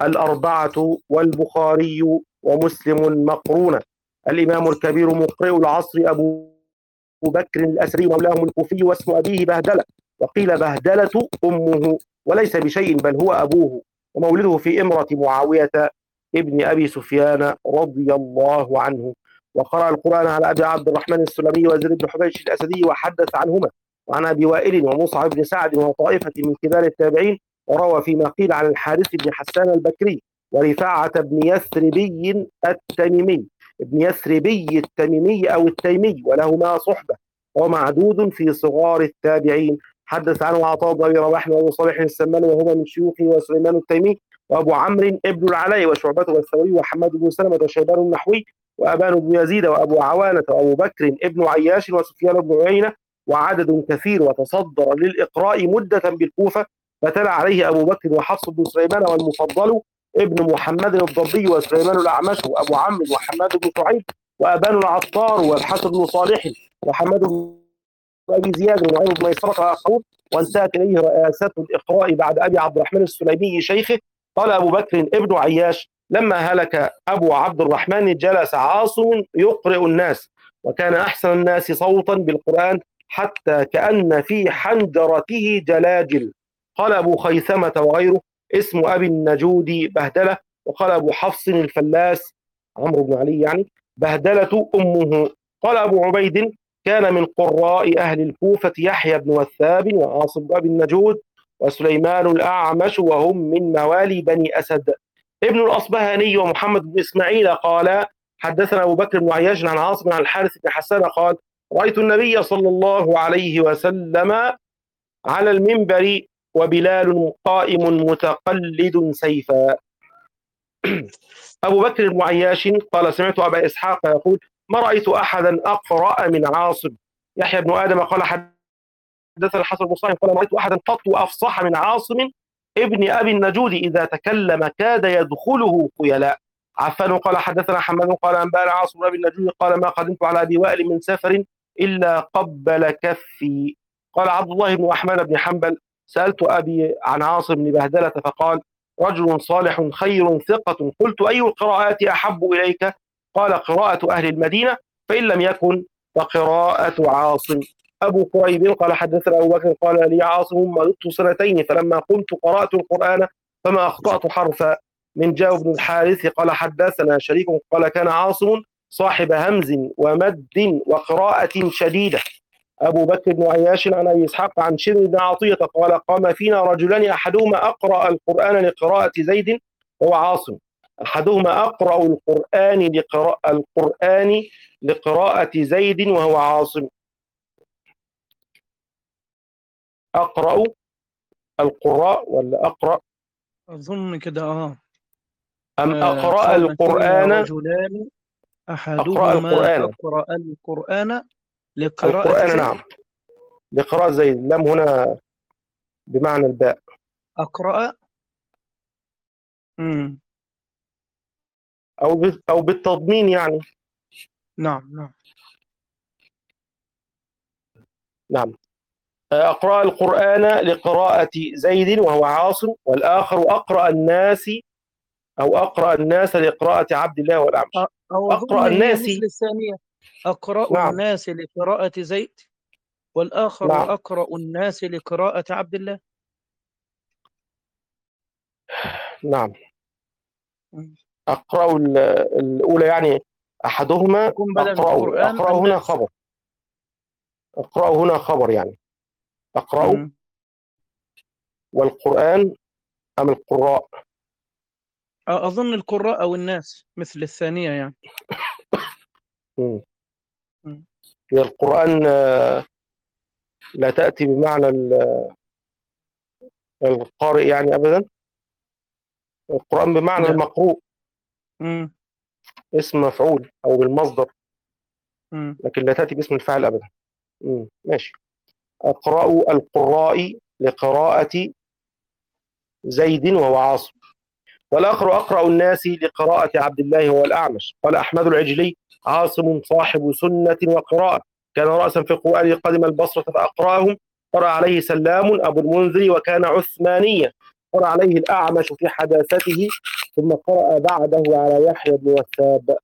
الأربعة والبخاري ومسلم مقرونة. الإمام الكبير مقرئ العصر أبو بكر الأسري مولاهم الكوفي، واسم أبيه بهدلة، وقيل بهدلة أمه، وليس بشيء بل هو أبوه، ومولده في إمرة معاوية ابن أبي سفيان رضي الله عنه. وقرأ القرآن على أبي عبد الرحمن السلمي وزيد بن حبيش الأسدي وحدث عنهما، وعن أبي وائل ومصعب بن سعد وطائفة من كبار التابعين، وروى فيما قيل عن الحارث بن حسان البكري ورفاعة بن يثربي التميمي ابن يثربي التميمي أو التيمي، ولهما صحبة، ومعدود في صغار التابعين. حدث عنه عطاء بن أبي رواح وأبو صالح السمان وهما من شيوخه، وسليمان التيمي وأبو عمرو ابن العلاء وشعبة والثوري وحماد بن سلمة وشيبان النحوي وأبان بن يزيد وأبو عوانة وأبو بكر ابن عياش وسفيان بن عيينة، وعدد كثير. وتصدر للإقراء مدة بالكوفة، فتلا عليه أبو بكر وحفص بن سليمان والمفضل ابن محمد الضبي وسليمان الأعمش وأبو عمرو وحماد بن شعيب وأبان العطار والحسن بن صالح وحماد بن أبي زياد ونعيم بن ميسرة وآخرون. وانتهت إليه رئاسة الإقراء بعد أبي عبد الرحمن السليمي شيخه. قال أبو بكر ابن عياش: لما هلك أبو عبد الرحمن جلس عاصم يقرئ الناس، وكان أحسن الناس صوتا بالقرآن حتى كأن في حنجرته جلاجل. قال أبو خيثمة وغيره: اسم أبي النجود بهدلة. وقال أبو حفص الفلاس عمرو بن علي يعني بهدلة أمه. قال أبو عبيد: كان من قراء أهل الكوفة يحيى بن وثاب وعاصم بن أبي النجود وسليمان الأعمش، وهم من موالي بني أسد. ابن الأصبهاني ومحمد بن إسماعيل قال: حدثنا أبو بكر بن عياش عن عاصم عن الحارث بن حسان قال: رأيت النبي صلى الله عليه وسلم على المنبر وبلال قائم متقلد سيفا. أبو بكر بن عياش قال: سمعت أبا إسحاق يقول: ما رأيت أحدا أقرأ من عاصم. يحيى بن آدم قال: حدثنا الحسن بن صالح قال: ما رأيت أحدا قط أفصح من عاصم ابن أبي النجود، إذا تكلم كاد يدخله خيلاء. عفان قال: حدثنا حماد قال: أنبأنا عاصم بن أبي النجود قال: ما قدمت على أبي وائل من سفر إلا قبل كفي. قال عبد الله بن أحمد بن حنبل: سألت أبي عن عاصم بن بهدلة فقال: رجل صالح خير ثقة. قلت: أي القراءات أحب إليك؟ قال: قراءة أهل المدينة، فإن لم يكن فقراءة عاصم. أبو كريب قال: حدثنا أبو بكر قال: لي عاصم مرضت سنتين، فلما قمت قرأت القرآن فما أخطأت حرفا. من جاء بن الحارث قال: حدثنا شريك قال: كان عاصم صاحب همز ومد وقراءة شديدة. أبو بكر بن عياش عن أبي إسحاق عن شر بن عطية قال: قام فينا رجلان أحدهما أقرأ القرآن لقراءة زيد وهو عاصم، أحدهما أقرأ القرآن لقراءة القرآن لقراءة زيد وهو عاصم. أقرأ القراء ولا أقرأ؟ أظن كده آه أم أقرأ قام فينا القرآن؟ رجلان أحدهما أقرأ القرآن أقرأ القرآن لقراءة القرآن زيد. نعم، لقراءة زيد. اللام هنا بمعنى الباء. أقرأ. مم. أو بال- أو بالتضمين يعني. نعم نعم. نعم. أقرأ القرآن لقراءة زيد وهو عاصم، والآخر أقرأ الناس أو أقرأ الناس لقراءة عبد الله والأعمش. أ- أو أظن أقرأ هي الناس. مثل الثانية. أقرأ نعم الناس لقراءة زيد، نعم والآخر أقرأ الناس لقراءة عبد الله. نعم. مم. أقرأ ال- الأولى يعني أحدهما. تكون بدل أقرأ القرآن أقرأ هنا الناس. خبر. أقرأ هنا خبر يعني أقرأ، مم. والقرآن أم القراء. أظن القراء أو الناس مثل الثانية يعني. مم. مم. هي القرآن آه، لا تأتي بمعنى ال- القارئ يعني أبدا. القرآن بمعنى لا. المقروء، مم. اسم مفعول أو بالمصدر، مم. لكن لا تأتي باسم الفاعل أبدا. مم. ماشي. أقرأ القراء لقراءة زيد وهو عاصم، والآخر أقرأ الناس لقراءة عبد الله هو الأعمش. قال أحمد العجلي: عاصم صاحب سنة وقراءة، كان رأسا في القرآن، قدم البصرة فأقرأهم، قرأ عليه سلام أبو المنذر وكان عثمانيا، قرأ عليه الأعمش في حداثته، ثم قرأ بعده على يحيى بن وثاب.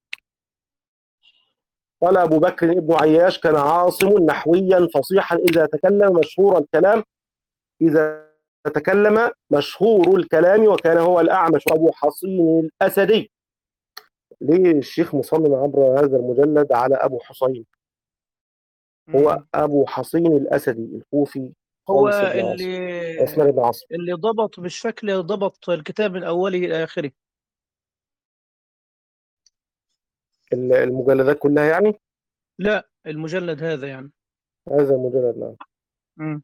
قال أبو بكر ابن عياش: كان عاصم نحويا فصيحا إذا تكلم مشهور الكلام إذا تكلم مشهور الكلام وكان هو الأعمش أبو حصين الأسدي. ليه الشيخ مصمم عبر هذا المجلد على أبو حصين؟ هو مم. أبو حصين الأسدي الكوفي هو خالص بن عاصم، اللي عثمان بن عاصم. اللي ضبط بالشكل، ضبط الكتاب من أوله إلى آخره. المجلدات كلها يعني. لا، المجلد هذا يعني. هذا المجلد نعم. مم.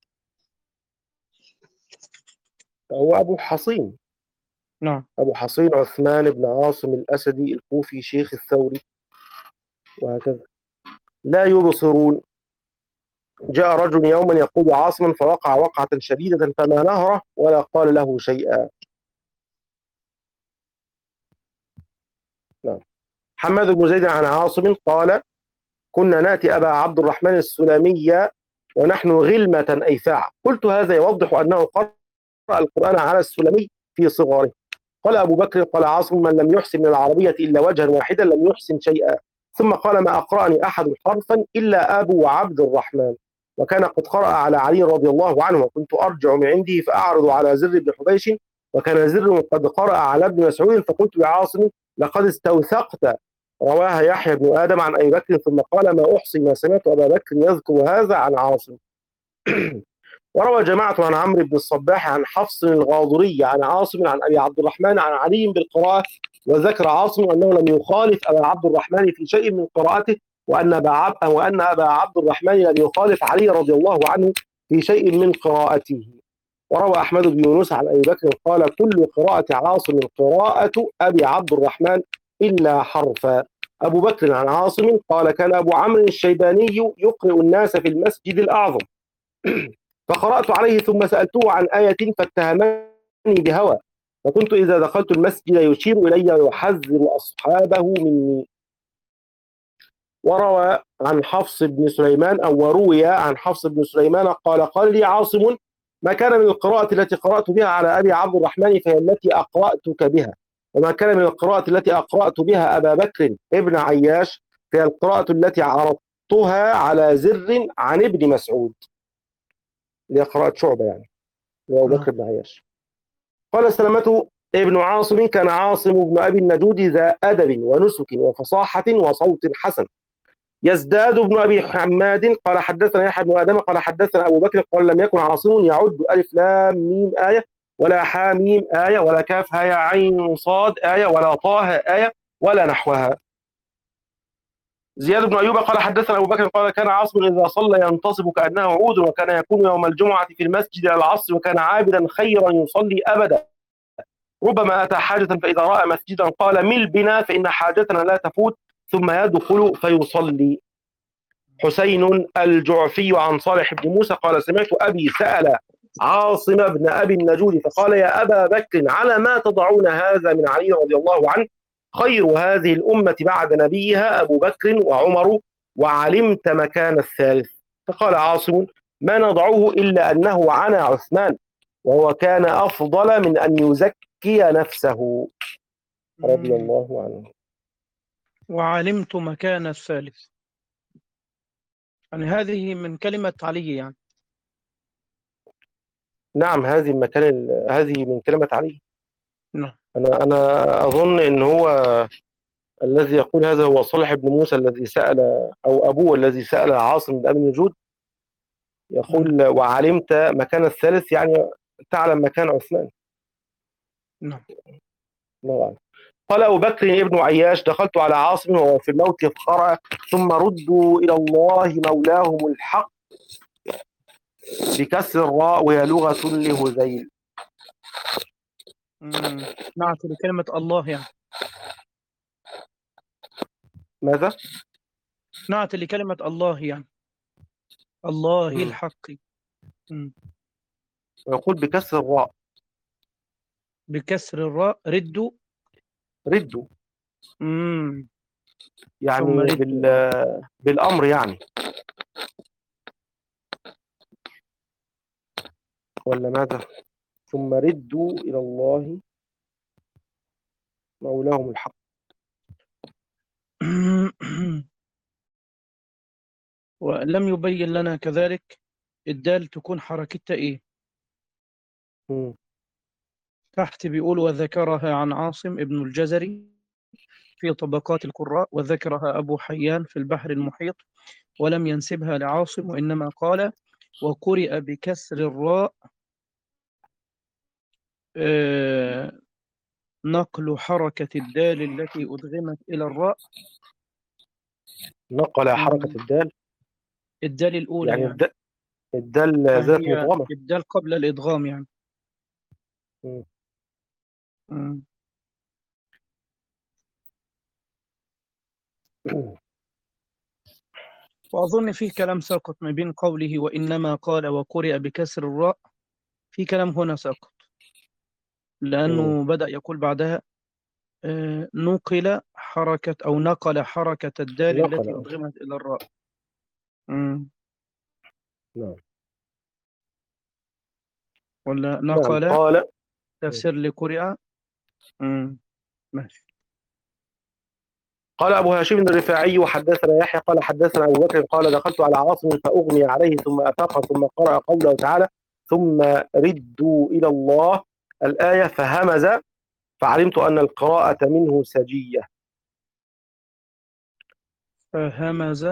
هو أبو حصين. نعم. أبو حصين عثمان بن عاصم الأسدي الكوفي شيخ الثوري، وهكذا. لا يبصرون. جاء رجل يوما يقود عاصما فوقع وقعة شديدة فما نهره ولا قال له شيئا. نعم. حماد بن زيد عن عاصم قال: كنا نأتي أبا عبد الرحمن السلمي ونحن غلمة أيفاع، قلت هذا يوضح أنه قرأ القرآن على السلمي في صغره. قال أبو بكر: قال عاصم: من لم يحسن من العربية إلا وجها واحدا لم يحسن شيئا. ثم قال: ما أقرأني أحد حرفا إلا أبو عبد الرحمن، وكان قد قرأ على علي رضي الله عنه، وكنت أرجع من عنده فأعرض على زر بن حبيش، وكان زر قد قرأ على ابن مسعود، فقلت لعاصم: لقد استوثقت. رواها يحيى بن آدم عن أبي بكر، ثم قال: ما أحصي ما سمعت أبا بكر يذكر هذا عن عاصم. وروى جماعة عن عمرو بن الصباح عن حفص الغاضري عن عاصم عن أبي عبد الرحمن عن علي بالقراءة، وذكر عاصم أنه لم يخالف أبا عبد الرحمن في شيء من قراءته، وأن أبا عب... وأن أبا عبد الرحمن لم يخالف علي رضي الله عنه في شيء من قراءته. وروى أحمد بن يونس عن أبي بكر قال: كل قراءة عاصم قراءة أبي عبد الرحمن إلا حرفا. أبو بكر عن عاصم قال: كان أبو عمرو الشيباني يقرئ الناس في المسجد الأعظم، فقرأت عليه ثم سألته عن آية فاتهمني بهوى، فكنت إذا دخلت المسجد يشير إلي ويحذر أصحابه مني. وروى عن حفص بن سليمان أو وروي عن حفص بن سليمان قال: قال لي عاصم: ما كان من القراءة التي قرأت بها على أبي عبد الرحمن فهي التي أقرأتك بها، وما كان من القراءة التي أقرأت بها أبا بكر ابن عياش فهي القراءة التي عرضتها على زر عن ابن مسعود، اللي هي قراءة شعبة يعني، أبو بكر بن عياش. قال سلمة ابن عاصم: كان عاصم بن أبي النجود ذا أدب ونسك وفصاحة وصوت حسن. يزداد بن أبي حماد قال: حدثنا يحيى بن آدم قال: حدثنا أبو بكر قال: لم يكن عاصم يعد ألف لام ميم آية، ولا حا ميم آية، ولا كاف هاء عين صاد آية، ولا طه آية، ولا نحوها. زياد بن أيوب قال: حدثنا أبو بكر قال: كان عاصم إذا صلى ينتصب كأنه عود، وكان يكون يوم الجمعة في المسجد إلى العصر، وكان عابدا خيرا يصلي أبدا، ربما أتى حاجة فإذا رأى مسجدا قال: مل بنا فإن حاجتنا لا تفوت، ثم يدخل فيصلي. حسين الجعفي عن صالح بن موسى قال سمعت أبي سأل عاصم بن أبي النجود فقال يا أبا بكر على ما تضعون هذا من علي رضي الله عنه خير هذه الأمة بعد نبيها أبو بكر وعمر وعلمت مكان الثالث. فقال عاصم ما نضعه إلا أنه عنا عثمان وهو كان أفضل من أن يزكي نفسه رضي الله عنه. وعلمت مكان الثالث، يعني هذه من كلمة علي يعني. نعم هذه المكان هذه من كلمة علي. نعم. أنا أنا أظن إن هو الذي يقول هذا هو صالح بن موسى الذي سأل أو أبوه الذي سأل عاصم بن أبي النجود يقول وعلمت مكان الثالث يعني تعلم مكان عثمان. نعم. الله. قال أبو بكر ابن عياش دخلت على عاصم وهو في الموت فقرأ ثم ردوا إلى الله مولاهم الحق بكسر الراء وهي لغة لهذيل. نعت لكلمة الله يعني. ماذا؟ نعت لكلمة الله يعني الله مم. الحق. مم. ويقول بكسر الراء. بكسر الراء ردوا. ردوا مم. يعني ردوا. بال... بالأمر يعني ولا ماذا؟ ثم ردوا إلى الله مولاهم الحق. ولم يبين لنا كذلك الدال تكون حركتها ايه. مم. تحت بيقول وذكرها عن عاصم ابن الجزري في طبقات القراء وذكرها أبو حيان في البحر المحيط ولم ينسبها لعاصم وإنما قال وقرئ بكسر الراء آه نقل حركة الدال التي أدغمت إلى الراء. نقل حركة الدال الدال الأولى يعني, يعني. يعني الدال ذات مدغمة. الدال قبل الإدغام يعني. مم. مم. وأظن فيه كلام ساقط ما بين قوله وإنما قال وقرئ بكسر الراء، في كلام هنا ساقط لأنه مم. بدأ يقول بعدها آه نقل حركة أو نقل حركة الدال نقل. التي أدغمت إلى الراء. مم. نعم. ولا نقل. نعم. قال تفسير لقرئ. مم. ماشي. قال أبو هاشم الرفاعي وحدثنا يحيى قال حدثنا أبو بكر قال دخلت على عاصم فأغمي عليه ثم أفاق ثم قرأ قوله تعالى ثم ردوا إلى الله الآية فهمز فعلمت أن القراءة منه سجية. فهمز.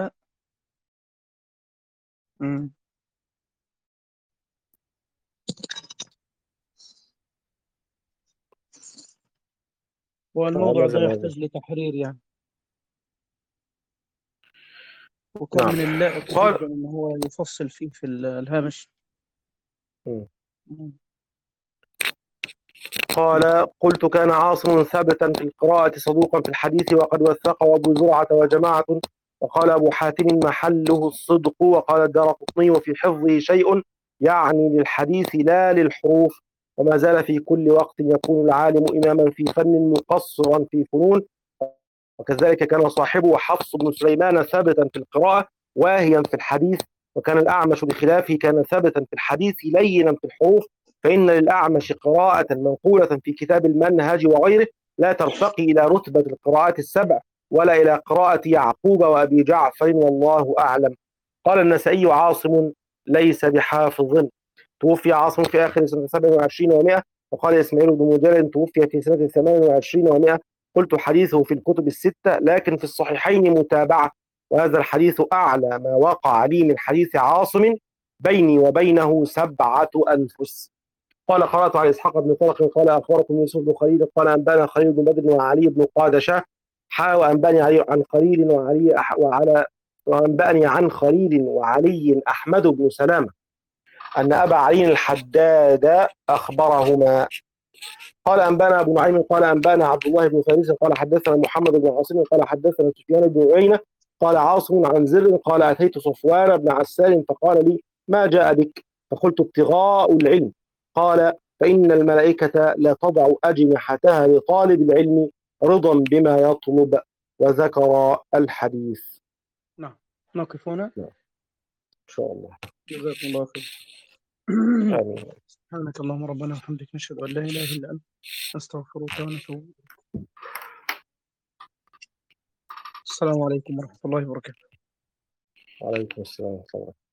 مم. والموضوع ده يحتاج لتحرير يعني، وكان نعم. من اللائق قال جدا ان هو يفصل فيه في الهامش. م. قال قلت كان عاصم ثابتا في القراءة صدوقا في الحديث وقد وثقه أبو زرعة وجماعة وقال أبو حاتم محله الصدق وقال الدارقطني وفي حفظه شيء يعني للحديث لا للحروف وما زال في كل وقت يكون العالم إماما في فن مقصرا في فنون وكذلك كان صاحبه حفص بن سليمان ثابتا في القراءة واهيا في الحديث وكان الأعمش بخلافه كان ثابتا في الحديث لينا في الحروف فإن للأعمش قراءة منقولة في كتاب المنهج وغيره لا ترتقي إلى رتبة القراءات السبع ولا إلى قراءة يعقوب وأبي جعفر والله أعلم. قال النسائي عاصم ليس بحافظ. توفي عاصم في آخر سنة سبع وعشرين ومائة وقال إسماعيل بن مجرد توفي في سنة ثمان وعشرين ومائة. قلت حديثه في الكتب الستة لكن في الصحيحين متابعة وهذا الحديث أعلى ما وقع لي من حديث عاصم بيني وبينه سبعة أنفس. قال قرأت على إسحاق بن طلق قال أخبركم يوسف بن خليل قال أنبانا خليل بن بدر وعلي بن قادشة حا وأنباني علي عن خليل وعلي أح وعلى وأنبأني عن خليل وعلي أحمد بن سلامة أن أبا علي الحداد أخبرهما. قال أنبانا أبو نعيم قال أنبانا عبد الله بن فارس قال حدثنا محمد بن عاصم قال حدثنا سفيان بن عيينة قال عاصم عن زر قال أتيت صفوان بن عسال فقال لي ما جاء بك؟ فقلت ابتغاء العلم. قال فإن الملائكة لا تضع أجنحتها لطالب العلم رضا بما يطلب، وذكر الحديث. نعم، نقف هنا نعم. إن شاء الله. جزاكم الله خير. آمين. سبحانك اللهم ربنا وبحمدك نشهد أن لا إله إلا أنت نستغفرك ونتوب. السلام عليكم ورحمة الله وبركاته. وعليكم السلام ورحمة الله.